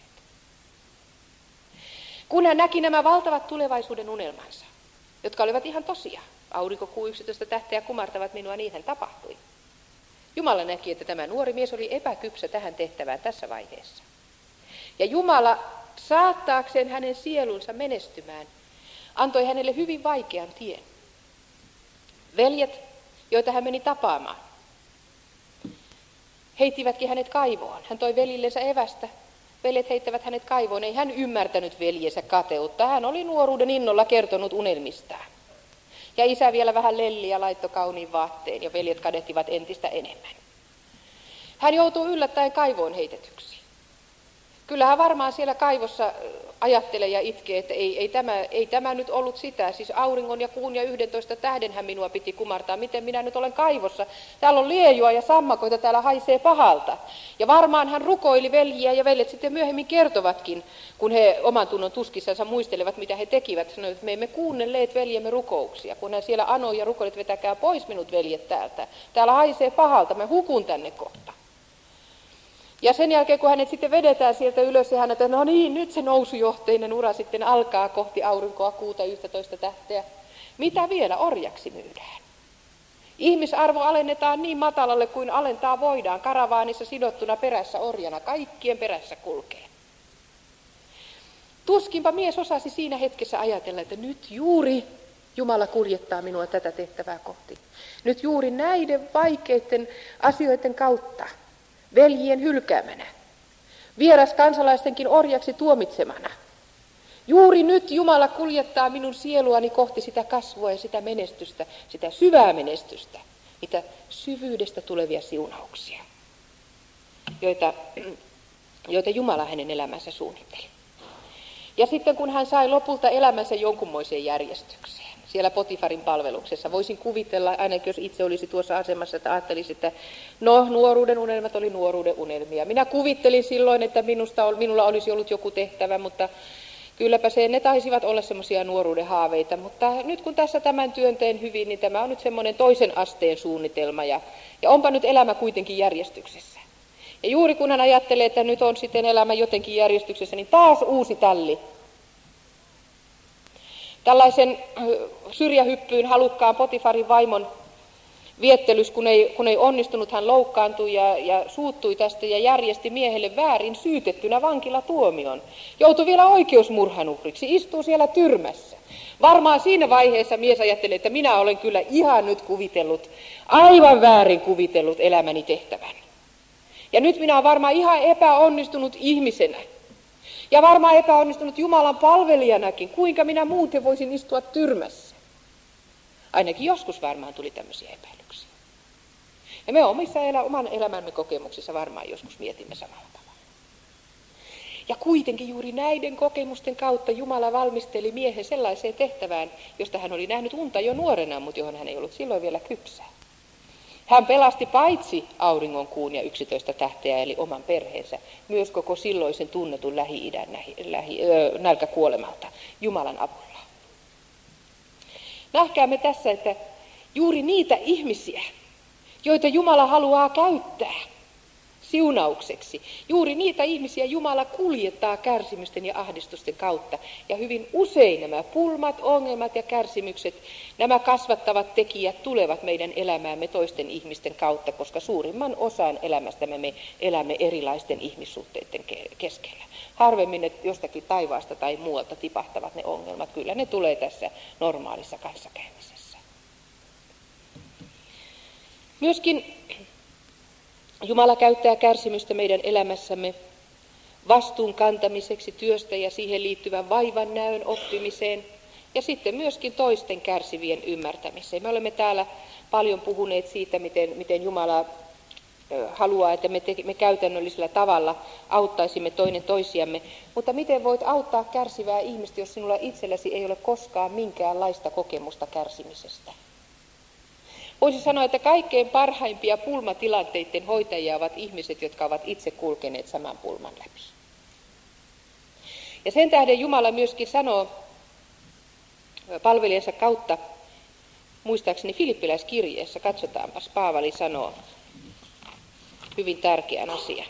Speaker 2: Kun hän näki nämä valtavat tulevaisuuden unelmansa, jotka olivat ihan tosia. Aurinko, kuu, yksitoista tähteä kumartavat minua, niin hän tapahtui. Jumala näki, että tämä nuori mies oli epäkypsä tähän tehtävään tässä vaiheessa. Ja Jumala, saattaakseen hänen sielunsa menestymään, antoi hänelle hyvin vaikean tien. Veljet, joita hän meni tapaamaan, heittivätkin hänet kaivoon. Hän toi velillensä evästä. Veljet heittävät hänet kaivoon. Ei hän ymmärtänyt veljensä kateutta. Hän oli nuoruuden innolla kertonut unelmistaan. Ja isä vielä vähän lelli ja laittoi kauniin vaatteen ja veljet kadehtivat entistä enemmän. Hän joutuu yllättäen kaivoon heitetyksi. Kyllähän varmaan siellä kaivossa ajattelee ja itkee, että ei, ei, tämä, ei tämä nyt ollut sitä. Siis auringon ja kuun ja yhdentoista tähdenhän minua piti kumartaa. Miten minä nyt olen kaivossa? Täällä on liejua ja sammakoita, täällä haisee pahalta. Ja varmaan hän rukoili veljiä ja veljet sitten myöhemmin kertovatkin, kun he oman tunnon tuskissansa muistelevat, mitä he tekivät. Sanoivat, että me emme kuunnelleet veljemme rukouksia. Kun hän siellä anoi ja rukoili, että vetäkää pois minut veljet täältä. Täällä haisee pahalta, mä hukun tänne kohta. Ja sen jälkeen, kun hänet sitten vedetään sieltä ylös ja hänet, no niin, nyt se nousujohteinen ura sitten alkaa kohti aurinkoa, kuuta, yhtätoista tähteä. Mitä vielä orjaksi myydään? Ihmisarvo alennetaan niin matalalle kuin alentaa voidaan, karavaanissa sidottuna perässä orjana, kaikkien perässä kulkee. Tuskinpa mies osasi siinä hetkessä ajatella, että nyt juuri Jumala kuljettaa minua tätä tehtävää kohti. Nyt juuri näiden vaikeiden asioiden kautta, veljien hylkäämänä, vieras kansalaistenkin orjaksi tuomitsemana. Juuri nyt Jumala kuljettaa minun sieluani kohti sitä kasvua ja sitä menestystä, sitä syvää menestystä, niitä syvyydestä tulevia siunauksia, joita, joita Jumala hänen elämänsä suunnitteli. Ja sitten kun hän sai lopulta elämänsä jonkunmoiseen järjestykseen, siellä Potifarin palveluksessa, voisin kuvitella, ainakin jos itse olisi tuossa asemassa, että ajattelisi, että no, nuoruuden unelmat oli nuoruuden unelmia. Minä kuvittelin silloin, että minusta, minulla olisi ollut joku tehtävä, mutta kylläpä se, ne taisivat olla semmoisia nuoruuden haaveita. Mutta nyt kun tässä tämän työn teen hyvin, niin tämä on nyt semmoinen toisen asteen suunnitelma, ja, ja onpa nyt elämä kuitenkin järjestyksessä. Ja juuri kun hän ajattelee, että nyt on sitten elämä jotenkin järjestyksessä, niin taas uusi tälli. Tällaisen syrjähyppyyn halukkaan Potifarin vaimon viettelys, kun ei, kun ei onnistunut, hän loukkaantui ja, ja suuttui tästä ja järjesti miehelle väärin syytettynä vankilatuomion. Joutui vielä oikeusmurhan uhriksi, istuu siellä tyrmässä. Varmaan siinä vaiheessa mies ajattelee, että minä olen kyllä ihan nyt kuvitellut, aivan väärin kuvitellut elämäni tehtävän. Ja nyt minä olen varmaan ihan epäonnistunut ihmisenä. Ja varmaan epäonnistunut Jumalan palvelijanakin. Kuinka minä muuten voisin istua tyrmässä? Ainakin joskus varmaan tuli tämmöisiä epäilyksiä. Ja me omissa elä, oman elämämme kokemuksissa varmaan joskus mietimme samalla tavalla. Ja kuitenkin juuri näiden kokemusten kautta Jumala valmisteli miehen sellaiseen tehtävään, josta hän oli nähnyt unta jo nuorena, mutta johon hän ei ollut silloin vielä kypsä. Hän pelasti paitsi auringon, kuun ja yksitoista tähteä, eli oman perheensä, myös koko silloisen tunnetun Lähi-idän lähi, ö, nälkäkuolemalta Jumalan avulla. Nähkäämme tässä, että juuri niitä ihmisiä, joita Jumala haluaa käyttää siunaukseksi, juuri niitä ihmisiä Jumala kuljettaa kärsimysten ja ahdistusten kautta. Ja hyvin usein nämä pulmat, ongelmat ja kärsimykset, nämä kasvattavat tekijät tulevat meidän elämäämme toisten ihmisten kautta, koska suurimman osan elämästämme me elämme erilaisten ihmissuhteiden keskellä. Harvemmin, että jostakin taivaasta tai muualta tipahtavat ne ongelmat, kyllä ne tulee tässä normaalissa kanssakäymisessä. Myöskin Jumala käyttää kärsimystä meidän elämässämme vastuun kantamiseksi työstä ja siihen liittyvän vaivan näön oppimiseen ja sitten myöskin toisten kärsivien ymmärtämiseen. Me olemme täällä paljon puhuneet siitä, miten, miten Jumala haluaa, että me, te, me käytännöllisellä tavalla auttaisimme toinen toisiamme, mutta miten voit auttaa kärsivää ihmistä, jos sinulla itselläsi ei ole koskaan minkäänlaista kokemusta kärsimisestä? Voisi sanoa, että kaikkein parhaimpia pulmatilanteiden hoitajia ovat ihmiset, jotka ovat itse kulkeneet saman pulman läpi. Ja sen tähden Jumala myöskin sanoo palvelijansa kautta, muistaakseni Filippiläiskirjeessä, katsotaanpas, Paavali sanoo hyvin tärkeän asian.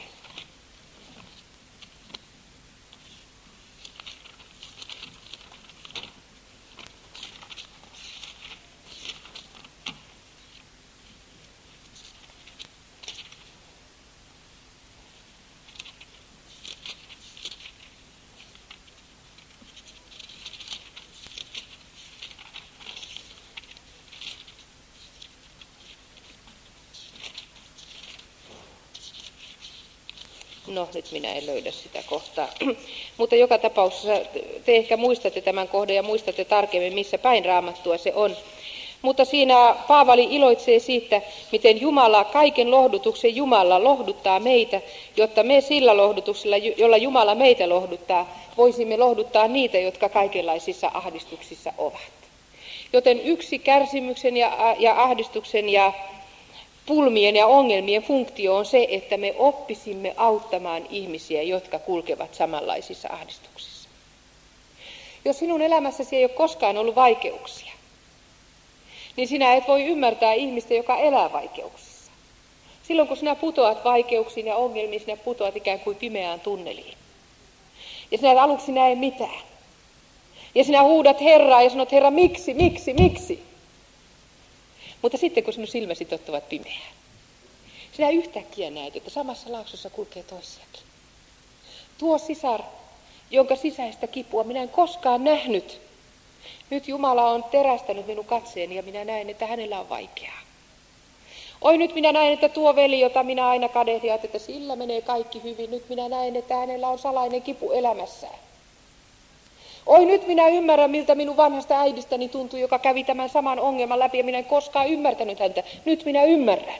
Speaker 2: No, nyt minä en löydä sitä kohtaa. Mutta joka tapauksessa te ehkä muistatte tämän kohdan ja muistatte tarkemmin, missä päin Raamattua se on. Mutta siinä Paavali iloitsee siitä, miten Jumala, kaiken lohdutuksen Jumala lohduttaa meitä, jotta me sillä lohdutuksella, jolla Jumala meitä lohduttaa, voisimme lohduttaa niitä, jotka kaikenlaisissa ahdistuksissa ovat. Joten yksi kärsimyksen ja, ja ahdistuksen ja pulmien ja ongelmien funktio on se, että me oppisimme auttamaan ihmisiä, jotka kulkevat samanlaisissa ahdistuksissa. Jos sinun elämässäsi ei ole koskaan ollut vaikeuksia, niin sinä et voi ymmärtää ihmistä, joka elää vaikeuksissa. Silloin kun sinä putoat vaikeuksiin ja ongelmiin, sinä putoat ikään kuin pimeään tunneliin. Ja sinä et aluksi näe mitään. Ja sinä huudat Herraa ja sanot, Herra, miksi, miksi, miksi? Mutta sitten kun sinun silmäsi tottuvat pimeään, sinä yhtäkkiä näet, että samassa laaksossa kulkee toisiakin. Tuo sisar, jonka sisäistä kipua minä en koskaan nähnyt. Nyt Jumala on terästänyt minun katseeni ja minä näen, että hänellä on vaikeaa. Oi, nyt minä näen, että tuo veli, jota minä aina kadehdin, että sillä menee kaikki hyvin. Nyt minä näen, että hänellä on salainen kipu elämässään. Oi, nyt minä ymmärrän, miltä minun vanhasta äidistäni tuntui, joka kävi tämän saman ongelman läpi ja minä en koskaan ymmärtänyt häntä. Nyt minä ymmärrän.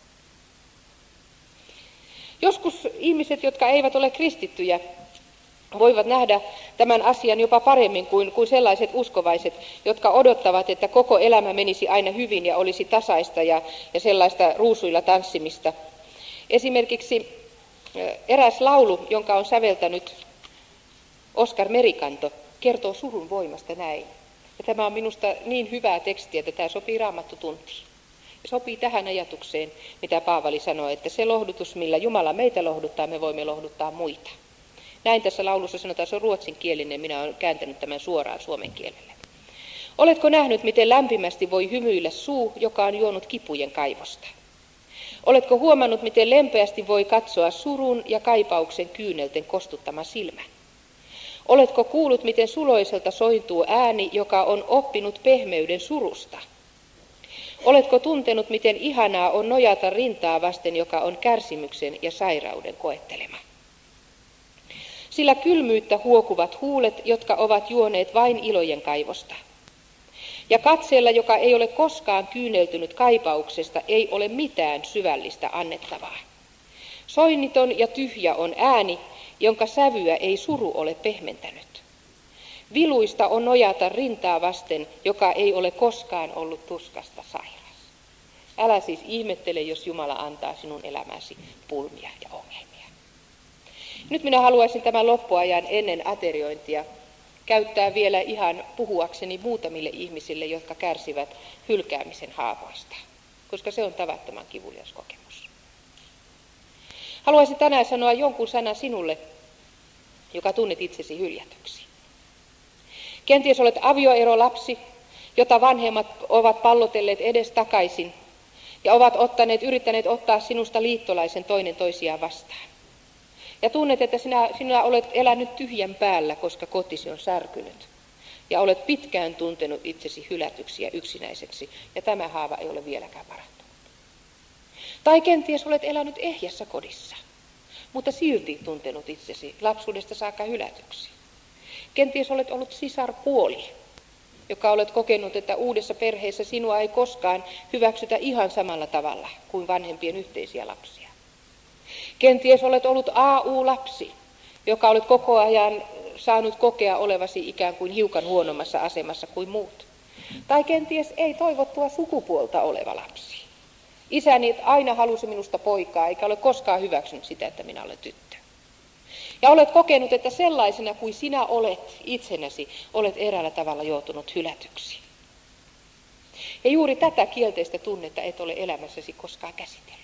Speaker 2: Joskus ihmiset, jotka eivät ole kristittyjä, voivat nähdä tämän asian jopa paremmin kuin, kuin sellaiset uskovaiset, jotka odottavat, että koko elämä menisi aina hyvin ja olisi tasaista ja, ja sellaista ruusuilla tanssimista. Esimerkiksi eräs laulu, jonka on säveltänyt Oskar Merikanto, kertoo surun voimasta näin. Ja tämä on minusta niin hyvää tekstiä, että tämä sopii Raamattutuntiin. Ja sopii tähän ajatukseen, mitä Paavali sanoi, että se lohdutus, millä Jumala meitä lohduttaa, me voimme lohduttaa muita. Näin tässä laulussa sanotaan, se on ruotsinkielinen, minä olen kääntänyt tämän suoraan suomen kielelle. Oletko nähnyt, miten lämpimästi voi hymyillä suu, joka on juonut kipujen kaivosta? Oletko huomannut, miten lempeästi voi katsoa surun ja kaipauksen kyynelten kostuttama silmä? Oletko kuullut, miten suloiselta sointuu ääni, joka on oppinut pehmeyden surusta? Oletko tuntenut, miten ihanaa on nojata rintaa vasten, joka on kärsimyksen ja sairauden koettelema? Sillä kylmyyttä huokuvat huulet, jotka ovat juoneet vain ilojen kaivosta. Ja katseella, joka ei ole koskaan kyyneltynyt kaipauksesta, ei ole mitään syvällistä annettavaa. Soinniton ja tyhjä on ääni, jonka sävyä ei suru ole pehmentänyt. Viluista on nojata rintaa vasten, joka ei ole koskaan ollut tuskasta sairas. Älä siis ihmettele, jos Jumala antaa sinun elämäsi pulmia ja ongelmia. Nyt minä haluaisin tämän loppuajan ennen ateriointia käyttää vielä ihan puhuakseni muutamille ihmisille, jotka kärsivät hylkäämisen haavoista, koska se on tavattoman kivulias kokemus. Haluaisin tänään sanoa jonkun sanan sinulle, joka tunnet itsesi hyljätyksi. Kenties olet avioerolapsi, jota vanhemmat ovat pallotelleet edestakaisin ja ovat ottaneet, yrittäneet ottaa sinusta liittolaisen toinen toisiaan vastaan. Ja tunnet, että sinä, sinä olet elänyt tyhjän päällä, koska kotisi on särkynyt. Ja olet pitkään tuntenut itsesi hylätyksi ja yksinäiseksi, ja tämä haava ei ole vieläkään parantunut. Tai kenties olet elänyt ehjässä kodissa, mutta silti tuntenut itsesi lapsuudesta saakka hylätyksi. Kenties olet ollut sisarpuoli, joka olet kokenut, että uudessa perheessä sinua ei koskaan hyväksytä ihan samalla tavalla kuin vanhempien yhteisiä lapsia. Kenties olet ollut A U-lapsi, joka olet koko ajan saanut kokea olevasi ikään kuin hiukan huonommassa asemassa kuin muut. Tai kenties ei toivottua sukupuolta oleva lapsi. Isäni aina halusi minusta poikaa, eikä ole koskaan hyväksynyt sitä, että minä olen tyttö. Ja olet kokenut, että sellaisena kuin sinä olet itsenäsi, olet eräällä tavalla joutunut hylätyksi. Ja juuri tätä kielteistä tunnetta et ole elämässäsi koskaan käsitellyt.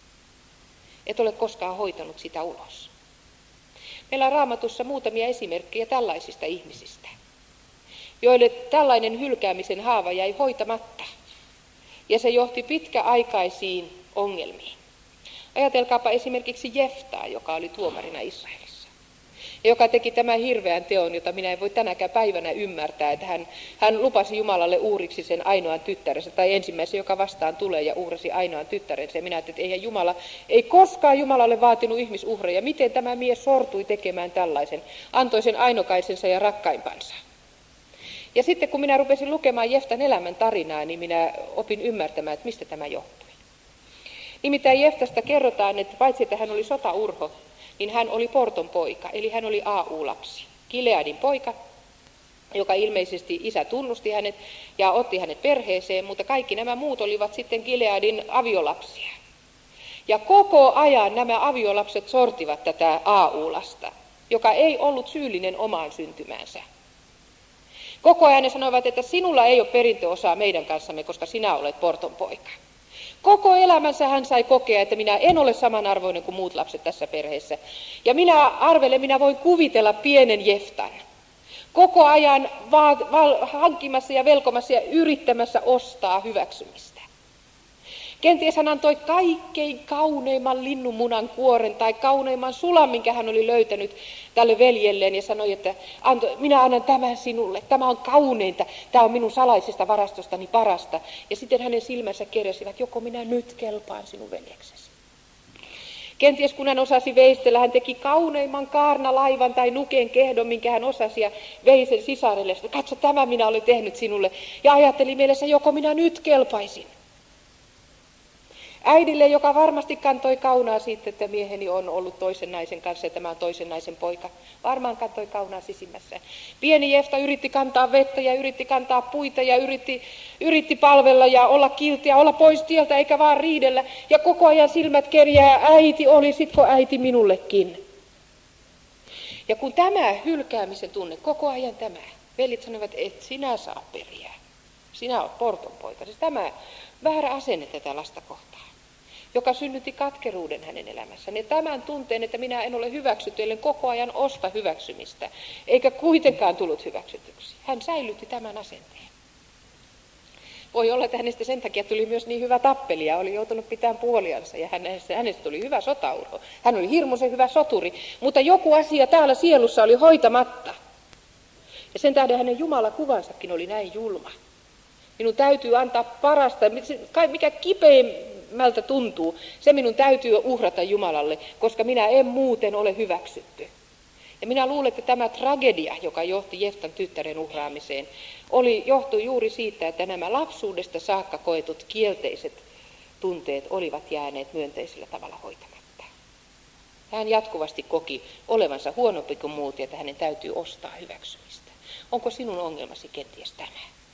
Speaker 2: Et ole koskaan hoitanut sitä ulos. Meillä on Raamatussa muutamia esimerkkejä tällaisista ihmisistä, joille tällainen hylkäämisen haava jäi hoitamatta. Ja se johti pitkäaikaisiin ongelmiin. Ajatelkaapa esimerkiksi Jeftaa, joka oli tuomarina Israelissa. Ja joka teki tämän hirveän teon, jota minä en voi tänäkään päivänä ymmärtää, että hän, hän lupasi Jumalalle uhriksi sen ainoan tyttärensä, tai ensimmäisen, joka vastaan tulee ja uhrasi ainoan tyttärensä. Ja minä ajattelin, että eihän Jumala, ei koskaan Jumalalle vaatinut ihmisuhreja. Miten tämä mies sortui tekemään tällaisen? Antoi sen ainokaisensa ja rakkaimpansa.
Speaker 3: Ja sitten kun minä rupesin lukemaan Jeftan elämän tarinaa, niin minä opin ymmärtämään, että mistä tämä johtui. Nimittäin Jeftasta kerrotaan, että paitsi että hän oli sotaurho, niin hän oli porton poika, eli hän oli A U-lapsi. Gileadin poika, joka ilmeisesti isä tunnusti hänet ja otti hänet perheeseen, mutta kaikki nämä muut olivat sitten Gileadin aviolapsia. Ja koko ajan nämä aviolapset sortivat tätä A U-lasta, joka ei ollut syyllinen omaan syntymäänsä. Koko ajan ne sanoivat, että sinulla ei ole perintöosaa meidän kanssamme, koska sinä olet porton poika. Koko elämänsä hän sai kokea, että minä en ole samanarvoinen kuin muut lapset tässä perheessä. Ja minä arvelen, minä voin kuvitella pienen Jeftan. Koko ajan va- va- hankkimassa ja velkomassa ja yrittämässä ostaa hyväksymistä. Kenties hän antoi kaikkein kauneimman linnunmunan kuoren tai kauneimman sulan, minkä hän oli löytänyt tälle veljelleen ja sanoi, että anto, minä annan tämän sinulle, tämä on kauneinta, tämä on minun salaisesta varastostani parasta. Ja sitten hänen silmänsä keräsivät, joko minä nyt kelpaan sinun veljeksesi. Kenties kun hän osasi veistellä, hän teki kauneimman kaarnalaivan tai nuken kehdon, minkä hän osasi ja vei sen sisarelle. Katso, tämä minä olen tehnyt sinulle. Ja ajatteli mielessä, joko minä nyt kelpaisin. Äidille, joka varmasti kantoi kaunaa siitä, että mieheni on ollut toisen naisen kanssa ja tämä on toisen naisen poika. Varmaan kantoi kaunaa sisimmässä. Pieni Jefta yritti kantaa vettä ja yritti kantaa puita ja yritti, yritti palvella ja olla kiltiä, olla pois tieltä eikä vaan riidellä. Ja koko ajan silmät kerjää, äiti, olisitko äiti minullekin? Ja kun tämä hylkäämisen tunne, koko ajan tämä, velit sanoivat, et sinä saa periä. Sinä olet porton poika. Siis tämä väärä asenne tätä lasta kohtaan, joka synnytti katkeruuden hänen elämässään. Ja tämän tunteen, että minä en ole hyväksytty, ellen koko ajan osta hyväksymistä, eikä kuitenkaan tullut hyväksytyksi. Hän säilytti tämän asenteen. Voi olla, että hänestä sen takia tuli myös niin hyvä tappelija, oli joutunut pitämään puoliansa ja hänestä, hänestä tuli hyvä sotaurho. Hän oli hirmuisen hyvä soturi, mutta joku asia täällä sielussa oli hoitamatta. Ja sen tähden hänen Jumala kuvansakin oli näin julma. Minun täytyy antaa parasta, mikä kipeimmältä tuntuu, se minun täytyy uhrata Jumalalle, koska minä en muuten ole hyväksytty. Ja minä luulen, että tämä tragedia, joka johti Jeftan tyttären uhraamiseen, oli, johtui juuri siitä, että nämä lapsuudesta saakka koetut kielteiset tunteet olivat jääneet myönteisellä tavalla hoitamatta. Hän jatkuvasti koki olevansa huonompi kuin muut ja että hänen täytyy ostaa hyväksymistä. Onko sinun ongelmasi kenties tämä?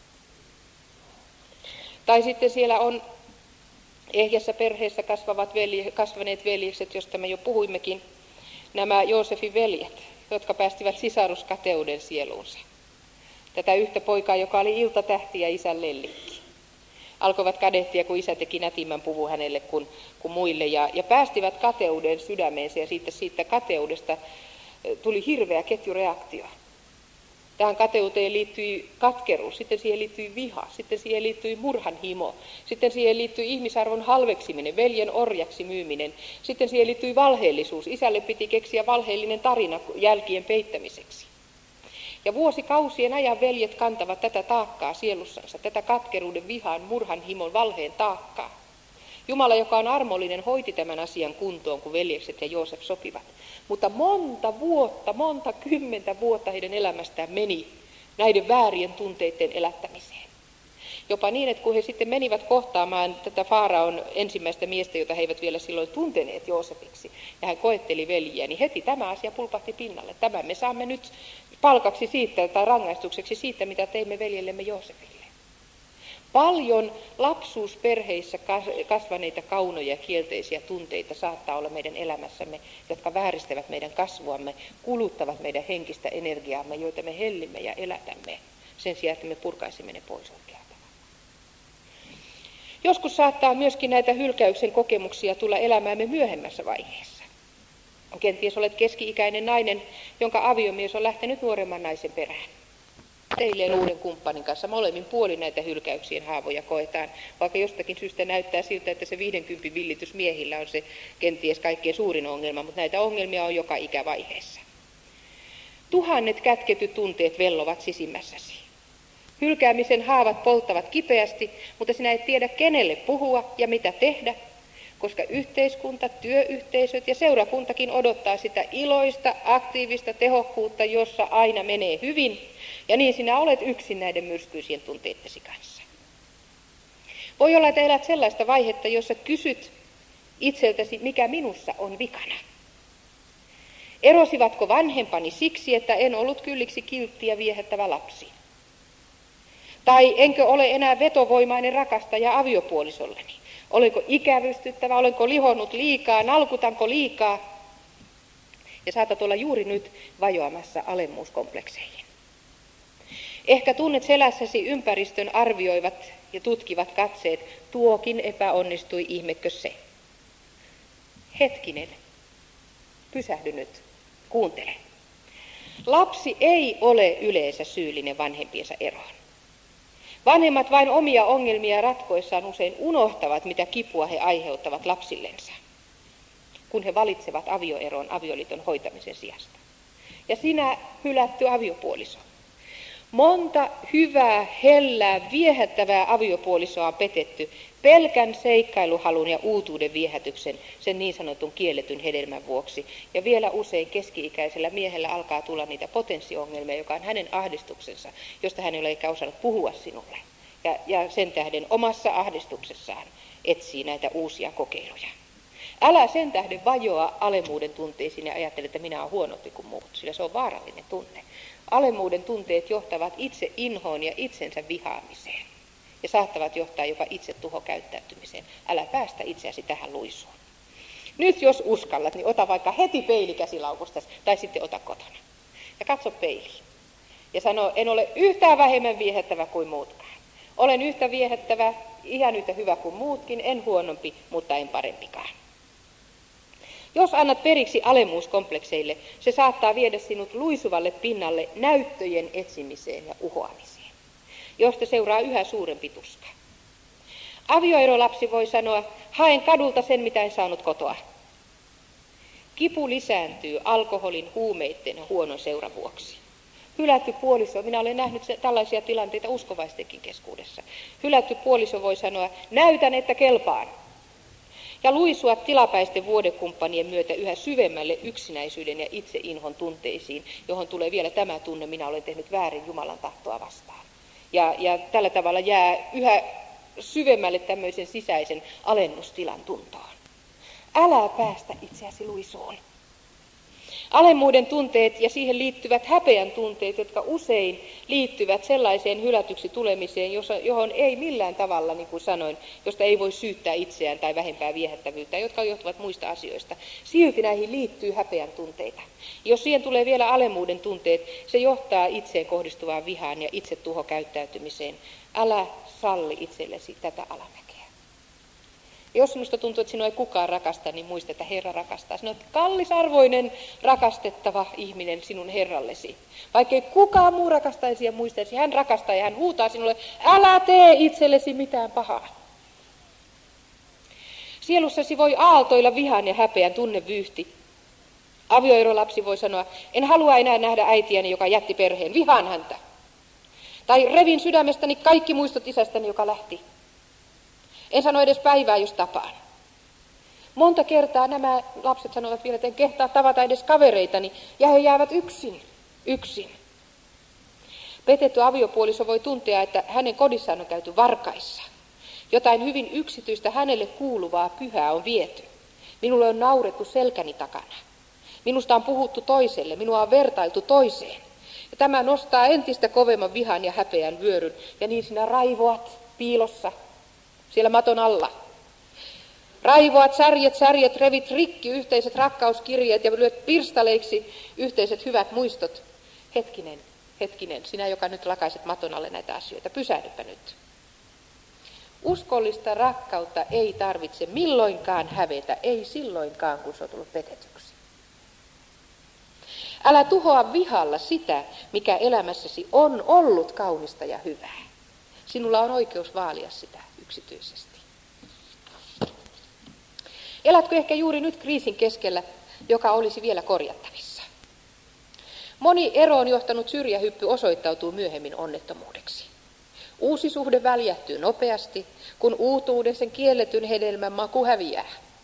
Speaker 3: Tai sitten siellä on ehjässä perheessä kasvavat velje, kasvaneet veljekset, josta me jo puhuimmekin, nämä Joosefin veljet, jotka päästivät sisaruskateuden sieluunsa. Tätä yhtä poikaa, joka oli iltatähti ja isän lellikki. Alkoivat kadehtia, kun isä teki nätimmän puvun hänelle kuin, kuin muille, ja, ja päästivät kateuden sydämeensä, ja siitä, siitä kateudesta tuli hirveä ketjureaktio. Tähän kateuteen liittyi katkeruus, sitten siihen liittyi viha, sitten siihen liittyi murhanhimo, sitten siihen liittyi ihmisarvon halveksiminen, veljen orjaksi myyminen, sitten siihen liittyi valheellisuus. Isälle piti keksiä valheellinen tarina jälkien peittämiseksi. Ja vuosikausien ajan veljet kantavat tätä taakkaa sielussansa, tätä katkeruuden, vihan, murhanhimon, valheen taakkaa. Jumala, joka on armollinen, hoiti tämän asian kuntoon, kun veljekset ja Joosef sopivat. Mutta monta vuotta, monta kymmentä vuotta heidän elämästään meni näiden väärien tunteiden elättämiseen. Jopa niin, että kun he sitten menivät kohtaamaan tätä Faaraon ensimmäistä miestä, jota he eivät vielä silloin tunteneet Joosefiksi, ja hän koetteli veljiä, niin heti tämä asia pulpahti pinnalle. Tämän me saamme nyt palkaksi siitä tai rangaistukseksi siitä, mitä teimme veljellemme Joosefille. Paljon lapsuusperheissä kasvaneita kaunoja ja kielteisiä tunteita saattaa olla meidän elämässämme, jotka vääristävät meidän kasvuamme, kuluttavat meidän henkistä energiaamme, joita me hellimme ja elätämme, sen sijaan, että me purkaisimme ne pois oikealta. Joskus saattaa myöskin näitä hylkäyksen kokemuksia tulla elämäämme myöhemmässä vaiheessa. Kenties olet keski-ikäinen nainen, jonka aviomies on lähtenyt nuoremman naisen perään. Teilleen uuden kumppanin kanssa molemmin puolin näitä hylkäyksien haavoja koetaan, vaikka jostakin syystä näyttää siltä, että se viidenkympin villitys miehillä on se kenties kaikkein suurin ongelma, mutta näitä ongelmia on joka ikävaiheessa. Tuhannet kätketyt tunteet vellovat sisimmässäsi. Hylkäämisen haavat polttavat kipeästi, mutta sinä et tiedä kenelle puhua ja mitä tehdä, koska yhteiskunta, työyhteisöt ja seurakuntakin odottaa sitä iloista, aktiivista tehokkuutta, jossa aina menee hyvin, ja niin sinä olet yksin näiden myrskyisien tunteittesi kanssa. Voi olla, että elät sellaista vaihetta, jossa kysyt itseltäsi, mikä minussa on vikana. Erosivatko vanhempani siksi, että en ollut kylliksi kiltti ja viehättävä lapsi? Tai enkö ole enää vetovoimainen rakastaja aviopuolisolleni? Olenko ikävystyttävä, olenko lihonnut liikaa, nalkutanko liikaa? Ja saatat olla juuri nyt vajoamassa alemmuuskomplekseille. Ehkä tunnet selässäsi ympäristön arvioivat ja tutkivat katseet, tuokin epäonnistui, ihmekö se? Hetkinen, pysähdy nyt, kuuntele. Lapsi ei ole yleensä syyllinen vanhempiensa eroon. Vanhemmat vain omia ongelmia ratkoissaan usein unohtavat, mitä kipua he aiheuttavat lapsillensa, kun he valitsevat avioeron avioliiton hoitamisen sijasta. Ja sinä, hylätty aviopuoliso. Monta hyvää, hellää, viehättävää aviopuolisoa on petetty pelkän seikkailuhalun ja uutuuden viehätyksen, sen niin sanotun kielletyn hedelmän vuoksi. Ja vielä usein keski-ikäisellä miehellä alkaa tulla niitä potenssiongelmia, joka on hänen ahdistuksensa, josta hän ei ole eikä osannut puhua sinulle. Ja, ja sen tähden omassa ahdistuksessaan etsii näitä uusia kokeiluja. Älä sen tähden vajoa alemmuuden tunteisiin ja ajattele, että minä olen huonompi kuin muut, sillä se on vaarallinen tunne. Alemmuuden tunteet johtavat itse inhoon ja itsensä vihaamiseen ja saattavat johtaa jopa itse tuhokäyttäytymiseen. Älä päästä itseäsi tähän luisuun. Nyt jos uskallat, niin ota vaikka heti peili käsilaukustasi tai sitten ota kotona. Ja katso peiliin. Ja sano, en ole yhtään vähemmän viehättävä kuin muutkaan. Olen yhtä viehättävä, ihan yhtä hyvä kuin muutkin, en huonompi, mutta en parempikaan. Jos annat periksi alemmuuskomplekseille, se saattaa viedä sinut luisuvalle pinnalle näyttöjen etsimiseen ja uhoamiseen, josta seuraa yhä suurempi tuska. Avioerolapsi voi sanoa, haen kadulta sen, mitä en saanut kotoa. Kipu lisääntyy alkoholin, huumeitten ja huonon seuran vuoksi. Hylätty puoliso, minä olen nähnyt tällaisia tilanteita uskovaistenkin keskuudessa. Hylätty puoliso voi sanoa, näytän, että kelpaan. Ja luisua tilapäisten vuodekumppanien myötä yhä syvemmälle yksinäisyyden ja itseinhon tunteisiin, johon tulee vielä tämä tunne, minä olen tehnyt väärin Jumalan tahtoa vastaan. Ja, ja tällä tavalla jää yhä syvemmälle tämmöisen sisäisen alennustilan tuntoon. Älä päästä itseäsi luisuun. Alemmuuden tunteet ja siihen liittyvät häpeän tunteet, jotka usein liittyvät sellaiseen hylätyksi tulemiseen, johon ei millään tavalla, niin kuin sanoin, josta ei voi syyttää itseään tai vähempää viehättävyyttä, jotka johtuvat muista asioista. Silti näihin liittyy häpeän tunteita. Jos siihen tulee vielä alemmuuden tunteet, se johtaa itseen kohdistuvaan vihaan ja itsetuhokäyttäytymiseen. Älä salli itsellesi tätä alamäkeä. Jos sinusta tuntuu, että sinua ei kukaan rakasta, niin muista, että Herra rakastaa. Sinä olet kallisarvoinen, rakastettava ihminen sinun Herrallesi. Vaikka ei kukaan muu rakastaisi ja muistaisi, hän rakastaa ja hän huutaa sinulle, älä tee itsellesi mitään pahaa. Sielussasi voi aaltoilla vihan ja häpeän tunnevyyhti. Avioerolapsi voi sanoa, en halua enää nähdä äitiäni, joka jätti perheen, vihaan häntä. Tai revin sydämestäni kaikki muistot isästäni, joka lähti. En sano edes päivää, jos tapaan. Monta kertaa nämä lapset sanovat vielä, että en kehtaa tavata edes kavereitani, ja he jäävät yksin, yksin. Petetty aviopuoliso voi tuntea, että hänen kodissaan on käyty varkaissa. Jotain hyvin yksityistä hänelle kuuluvaa pyhää on viety. Minulle on naurettu selkäni takana. Minusta on puhuttu toiselle, minua on vertailtu toiseen. Ja tämä nostaa entistä kovemman vihan ja häpeän vyöryn, ja niin sinä raivoat piilossa. Siellä maton alla. Raivoat, särjet, särjet, revit rikki yhteiset rakkauskirjeet ja lyöt pirstaleiksi yhteiset hyvät muistot. Hetkinen, hetkinen, sinä joka nyt lakaiset maton alle näitä asioita, pysähdypä nyt. Uskollista rakkautta ei tarvitse milloinkaan hävetä, ei silloinkaan, kun se on tullut petetyksi. Älä tuhoa vihalla sitä, mikä elämässäsi on ollut kaunista ja hyvää. Sinulla on oikeus vaalia sitä yksityisesti. Elätkö ehkä juuri nyt kriisin keskellä, joka olisi vielä korjattavissa? Moni eroon johtanut syrjähyppy osoittautuu myöhemmin onnettomuudeksi. Uusi suhde väljähtyy nopeasti, kun uutuuden sen kielletyn hedelmän maku häviää.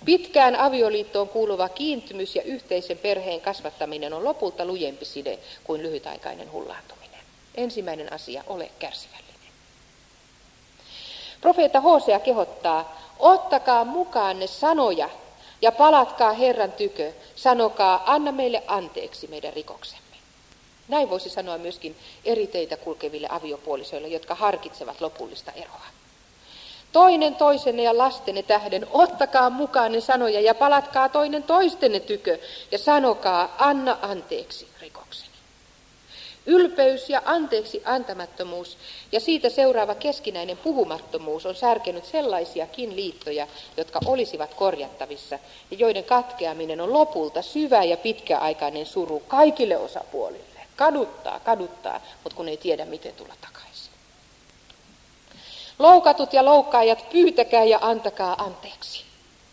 Speaker 3: Pitkään avioliittoon kuuluva kiintymys ja yhteisen perheen kasvattaminen on lopulta lujempi side kuin lyhytaikainen hullaantuminen. Ensimmäinen asia, ole kärsivällinen. Profeetta Hosea kehottaa, ottakaa mukaanne sanoja ja palatkaa Herran tykö, sanokaa, anna meille anteeksi meidän rikoksemme. Näin voisi sanoa myöskin eri teitä kulkeville aviopuolisoille, jotka harkitsevat lopullista eroa. Toinen toisenne ja lastenne tähden, ottakaa mukaanne sanoja ja palatkaa toinen toistenne tykö ja sanokaa, anna anteeksi rikokseni. Ylpeys ja anteeksi antamattomuus ja siitä seuraava keskinäinen puhumattomuus on särkenyt sellaisiakin liittoja, jotka olisivat korjattavissa ja joiden katkeaminen on lopulta syvä ja pitkäaikainen suru kaikille osapuolille. Kaduttaa, kaduttaa, mutta kun ei tiedä, miten tulla takaisin. Loukatut ja loukkaajat, pyytäkää ja antakaa anteeksi.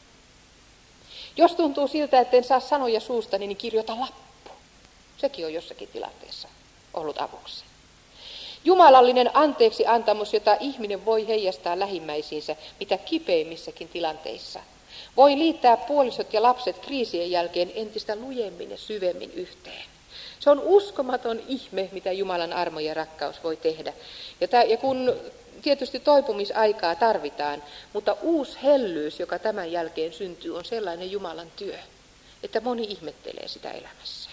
Speaker 3: Jos tuntuu siltä, etten saa sanoja suustani, niin kirjoita lappu. Sekin on jossakin tilanteessa ollut avuksi. Jumalallinen anteeksi antamus, jota ihminen voi heijastaa lähimmäisiinsä, mitä kipeimmissäkin tilanteissa, voi liittää puolisot ja lapset kriisien jälkeen entistä lujemmin ja syvemmin yhteen. Se on uskomaton ihme, mitä Jumalan armo ja rakkaus voi tehdä. Ja, tämä, ja kun tietysti toipumisaikaa tarvitaan, mutta uusi hellyys, joka tämän jälkeen syntyy, on sellainen Jumalan työ, että moni ihmettelee sitä elämässään.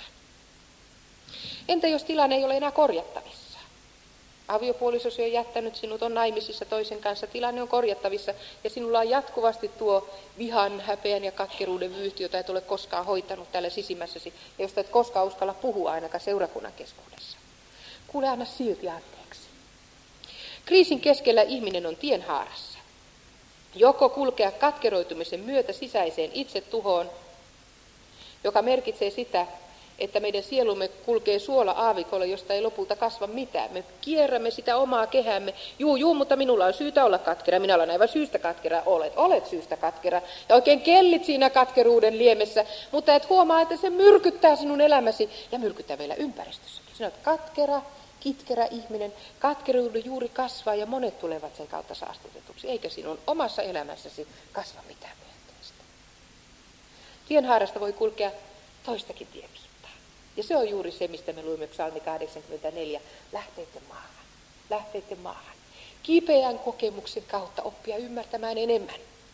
Speaker 3: Entä jos tilanne ei ole enää korjattavissa? Aviopuolisosi on jättänyt sinut, on naimisissa toisen kanssa, tilanne on korjattavissa ja sinulla on jatkuvasti tuo vihan, häpeän ja katkeruuden vyyhti, jota et ole koskaan hoitanut täällä sisimmässäsi ja josta et koskaan uskalla puhua ainakaan seurakunnan keskuudessa. Kuule, anna silti anteeksi. Kriisin keskellä ihminen on tienhaarassa. Joko kulkea katkeroitumisen myötä sisäiseen itsetuhoon, joka merkitsee sitä, että meidän sielumme kulkee suola-aavikolla, josta ei lopulta kasva mitään. Me kierrämme sitä omaa kehäämme. Juu, juu, mutta minulla on syytä olla katkera. Minä olen aivan syystä katkera. Olet, olet syystä katkera. Ja oikein kellit siinä katkeruuden liemessä, mutta et huomaa, että se myrkyttää sinun elämäsi ja myrkyttää meillä ympäristössäkin. Sinä olet katkera, kitkerä ihminen. Katkeruuden juuri kasvaa ja monet tulevat sen kautta saastutetuksi. Eikä sinun omassa elämässäsi kasva mitään myönteistä. Tienhaarasta voi kulkea toistakin tiepiä. Ja se on juuri se, mistä me luimme psalmi kahdeksankymmentäneljä, lähteitte maahan, lähteitte maahan. Kipeän kokemuksen kautta oppia ymmärtämään enemmän.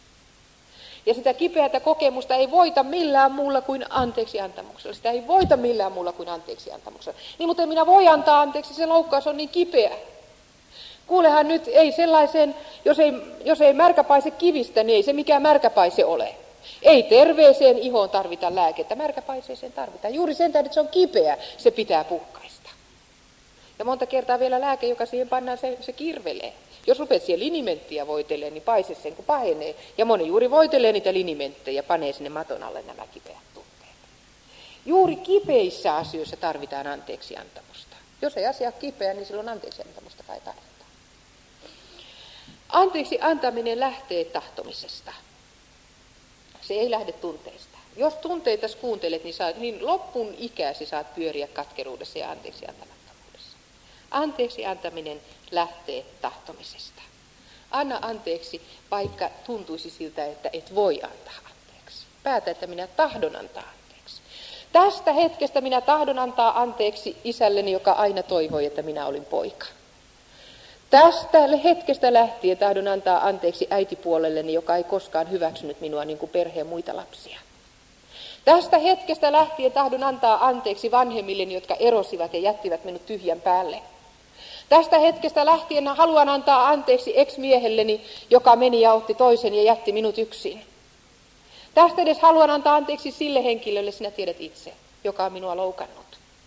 Speaker 3: Ja sitä kipeätä kokemusta ei voita millään muulla kuin anteeksi antamuksella. Sitä ei voita millään muulla kuin anteeksi antamuksella. Niin, mutta minä voi antaa anteeksi, se loukkaus on niin kipeä. Kuulehan nyt, ei sellaisen, jos ei, jos ei märkäpaise kivistä, niin ei se mikään märkäpaise ole. Ei terveeseen ihoon tarvita lääkettä, märkäpaiseeseen tarvitaan. Juuri sen tähden, että se on kipeä, se pitää puhkaista. Ja monta kertaa vielä lääke, joka siihen pannaan, se, se kirvelee. Jos rupeat siihen linimenttiä voitelemaan, niin paise sen, kun pahenee. Ja moni juuri voitelee niitä linimenttejä ja panee sinne maton alle nämä kipeät tunteet. Juuri kipeissä asioissa tarvitaan anteeksi antamusta. Jos ei asia ole kipeä, niin silloin anteeksi antamusta kai tarvitaan. Anteeksi antaminen lähtee tahtomisesta. Se ei lähde tunteista. Jos tunteita kuuntelet, niin, saat, niin loppun ikäsi saat pyöriä katkeruudessa ja anteeksi antamattomuudessa. Anteeksi antaminen lähtee tahtomisesta. Anna anteeksi, vaikka tuntuisi siltä, että et voi antaa anteeksi. Päätä, että minä tahdon antaa anteeksi. Tästä hetkestä minä tahdon antaa anteeksi isälleni, joka aina toivoi, että minä olin poika. Tästä hetkestä lähtien tahdon antaa anteeksi äitipuolelleni, joka ei koskaan hyväksynyt minua niin kuin perheen muita lapsia. Tästä hetkestä lähtien tahdon antaa anteeksi vanhemmilleni, jotka erosivat ja jättivät minut tyhjän päälle. Tästä hetkestä lähtien haluan antaa anteeksi ex-miehelleni, joka meni ja otti toisen ja jätti minut yksin. Tästä edes haluan antaa anteeksi sille henkilölle, sinä tiedät itse, joka on minua loukannut.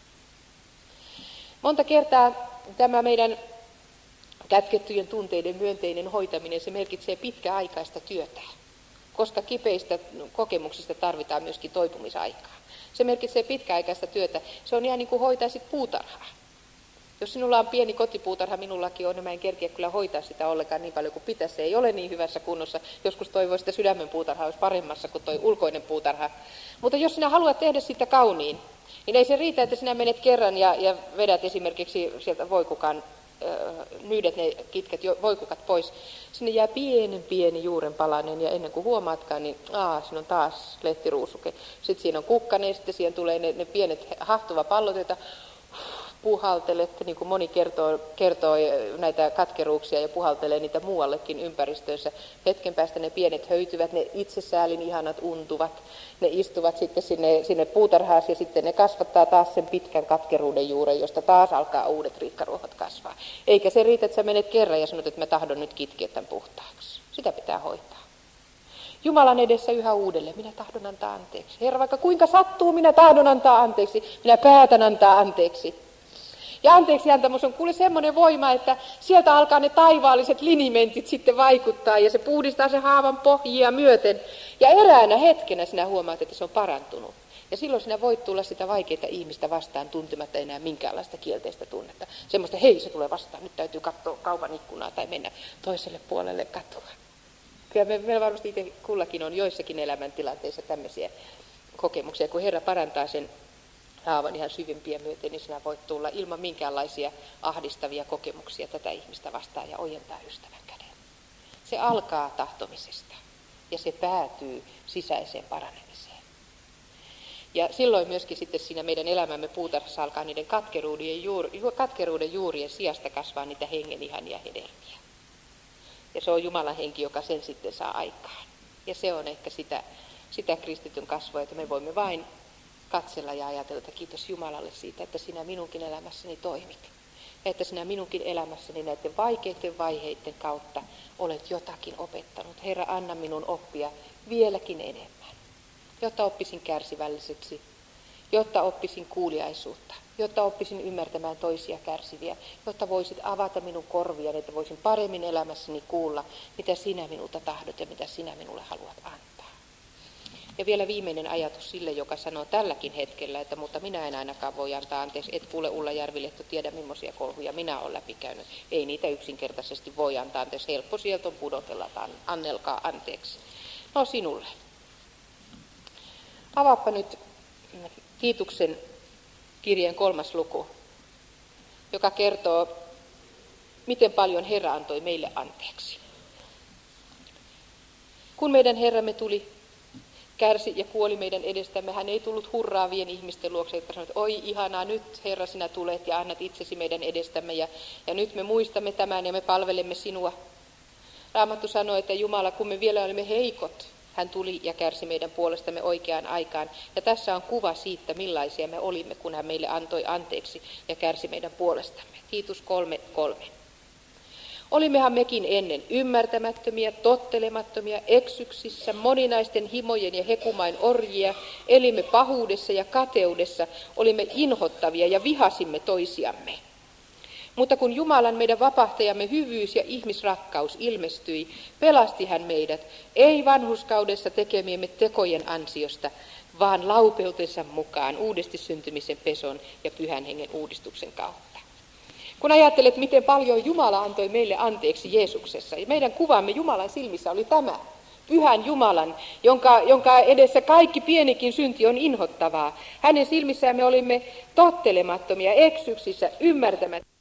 Speaker 3: Monta kertaa tämä meidän kätkettyjen tunteiden myönteinen hoitaminen, se merkitsee pitkäaikaista työtä, koska kipeistä kokemuksista tarvitaan myöskin toipumisaikaa. Se merkitsee pitkäaikaista työtä. Se on ihan niin kuin hoitaisit puutarhaa. Jos sinulla on pieni kotipuutarha, minullakin on, mä en kerkeä kyllä hoitaa sitä ollenkaan niin paljon kuin pitäisi. Se ei ole niin hyvässä kunnossa. Joskus toivoisi, että sydämen puutarha olisi paremmassa kuin toi ulkoinen puutarha. Mutta jos sinä haluat tehdä sitä kauniin, niin ei se riitä, että sinä menet kerran ja, ja vedät esimerkiksi sieltä voikukan nyydet ne kitket, voikukat pois, sinne jää pienen pieni juuren palanen ja ennen kuin huomaatkaan, niin aa, siinä on taas lehtiruusuke. Sitten siinä on kukkanen, sitten siihen tulee ne, ne pienet hahtuva pallot, joita puhaltelette, niin kuin moni kertoo, kertoo näitä katkeruuksia ja puhaltelee niitä muuallekin ympäristöönsä. Hetken päästä ne pienet höytyvät, ne itsesäälin ihanat untuvat, ne istuvat sitten sinne, sinne puutarhaan ja sitten ne kasvattaa taas sen pitkän katkeruuden juuren, josta taas alkaa uudet rikkaruohot kasvaa. Eikä se riitä, että sä menet kerran ja sanot, että mä tahdon nyt kitkeä tämän puhtaaksi. Sitä pitää hoitaa. Jumalan edessä yhä uudelleen. Minä tahdon antaa anteeksi. Herra, vaikka kuinka sattuu, minä tahdon antaa anteeksi. Minä päätän antaa anteeksi. Ja anteeksiantamus on kuule semmoinen voima, että sieltä alkaa ne taivaalliset linimentit sitten vaikuttaa ja se puhdistaa se haavan pohjia myöten. Ja eräänä hetkenä sinä huomaat, että se on parantunut. Ja silloin sinä voit tulla sitä vaikeaa ihmistä vastaan tuntematta enää minkäänlaista kielteistä tunnetta. Semmoista, hei se tulee vastaan, nyt täytyy katsoa kaupan ikkunaa tai mennä toiselle puolelle katua. Kyllä me, meillä varmasti itse kullakin on joissakin elämäntilanteissa tämmöisiä kokemuksia, kun Herra parantaa sen haavan ihan syvimpiä myöten, niin sinä voit tulla ilman minkäänlaisia ahdistavia kokemuksia tätä ihmistä vastaan ja ojentaa ystävän käden. Se alkaa tahtomisesta ja se päätyy sisäiseen paranemiseen. Ja silloin myöskin sitten siinä meidän elämämme puutarhassa alkaa niiden katkeruuden, juur, katkeruuden juurien sijasta kasvaa niitä hengen ihania hedelmiä. Ja se on Jumalan henki, joka sen sitten saa aikaan. Ja se on ehkä sitä, sitä kristityn kasvua, että me voimme vain katsella ja ajatella, että kiitos Jumalalle siitä, että sinä minunkin elämässäni toimit. Ja että sinä minunkin elämässäni näiden vaikeiden vaiheiden kautta olet jotakin opettanut. Herra, anna minun oppia vieläkin enemmän, jotta oppisin kärsivälliseksi, jotta oppisin kuuliaisuutta, jotta oppisin ymmärtämään toisia kärsiviä, jotta voisit avata minun korvia, että voisin paremmin elämässäni kuulla, mitä sinä minulta tahdot ja mitä sinä minulle haluat antaa. Ja vielä viimeinen ajatus sille, joka sanoo tälläkin hetkellä, että mutta minä en ainakaan voi antaa anteeksi, et kuule Ulla Järvilehto tiedä millaisia kolhuja minä olen läpikäynyt. Ei niitä yksinkertaisesti voi antaa anteeksi, helppo sieltä on pudotella, että annelkaa anteeksi. No sinulle. Avaappa nyt Tiituksen kirjeen kolmas luku, joka kertoo, miten paljon Herra antoi meille anteeksi. Kun meidän Herramme tuli, kärsi ja kuoli meidän edestämme, hän ei tullut hurraavien ihmisten luokse, jotka sanoivat, oi ihanaa, nyt Herra sinä tulet ja annat itsesi meidän edestämme ja, ja nyt me muistamme tämän ja me palvelemme sinua. Raamattu sanoi, että Jumala, kun me vielä olimme heikot, hän tuli ja kärsi meidän puolestamme oikeaan aikaan. Ja tässä on kuva siitä, millaisia me olimme, kun hän meille antoi anteeksi ja kärsi meidän puolestamme. Tiitus kolme kolme. Olimmehan mekin ennen ymmärtämättömiä, tottelemattomia, eksyksissä, moninaisten himojen ja hekumain orjia, elimme pahuudessa ja kateudessa, olimme inhottavia ja vihasimme toisiamme. Mutta kun Jumalan meidän vapahtajamme hyvyys ja ihmisrakkaus ilmestyi, pelasti hän meidät, ei vanhurskaudessa tekemiemme tekojen ansiosta, vaan laupeutensa mukaan uudesti syntymisen peson ja pyhän hengen uudistuksen kautta. Kun ajattelet, miten paljon Jumala antoi meille anteeksi Jeesuksessa, ja meidän kuvamme Jumalan silmissä oli tämä, pyhän Jumalan, jonka, jonka edessä kaikki pienikin synti on inhottavaa. Hänen silmissään me olimme tottelemattomia, eksyksissä, ymmärtämättömiä.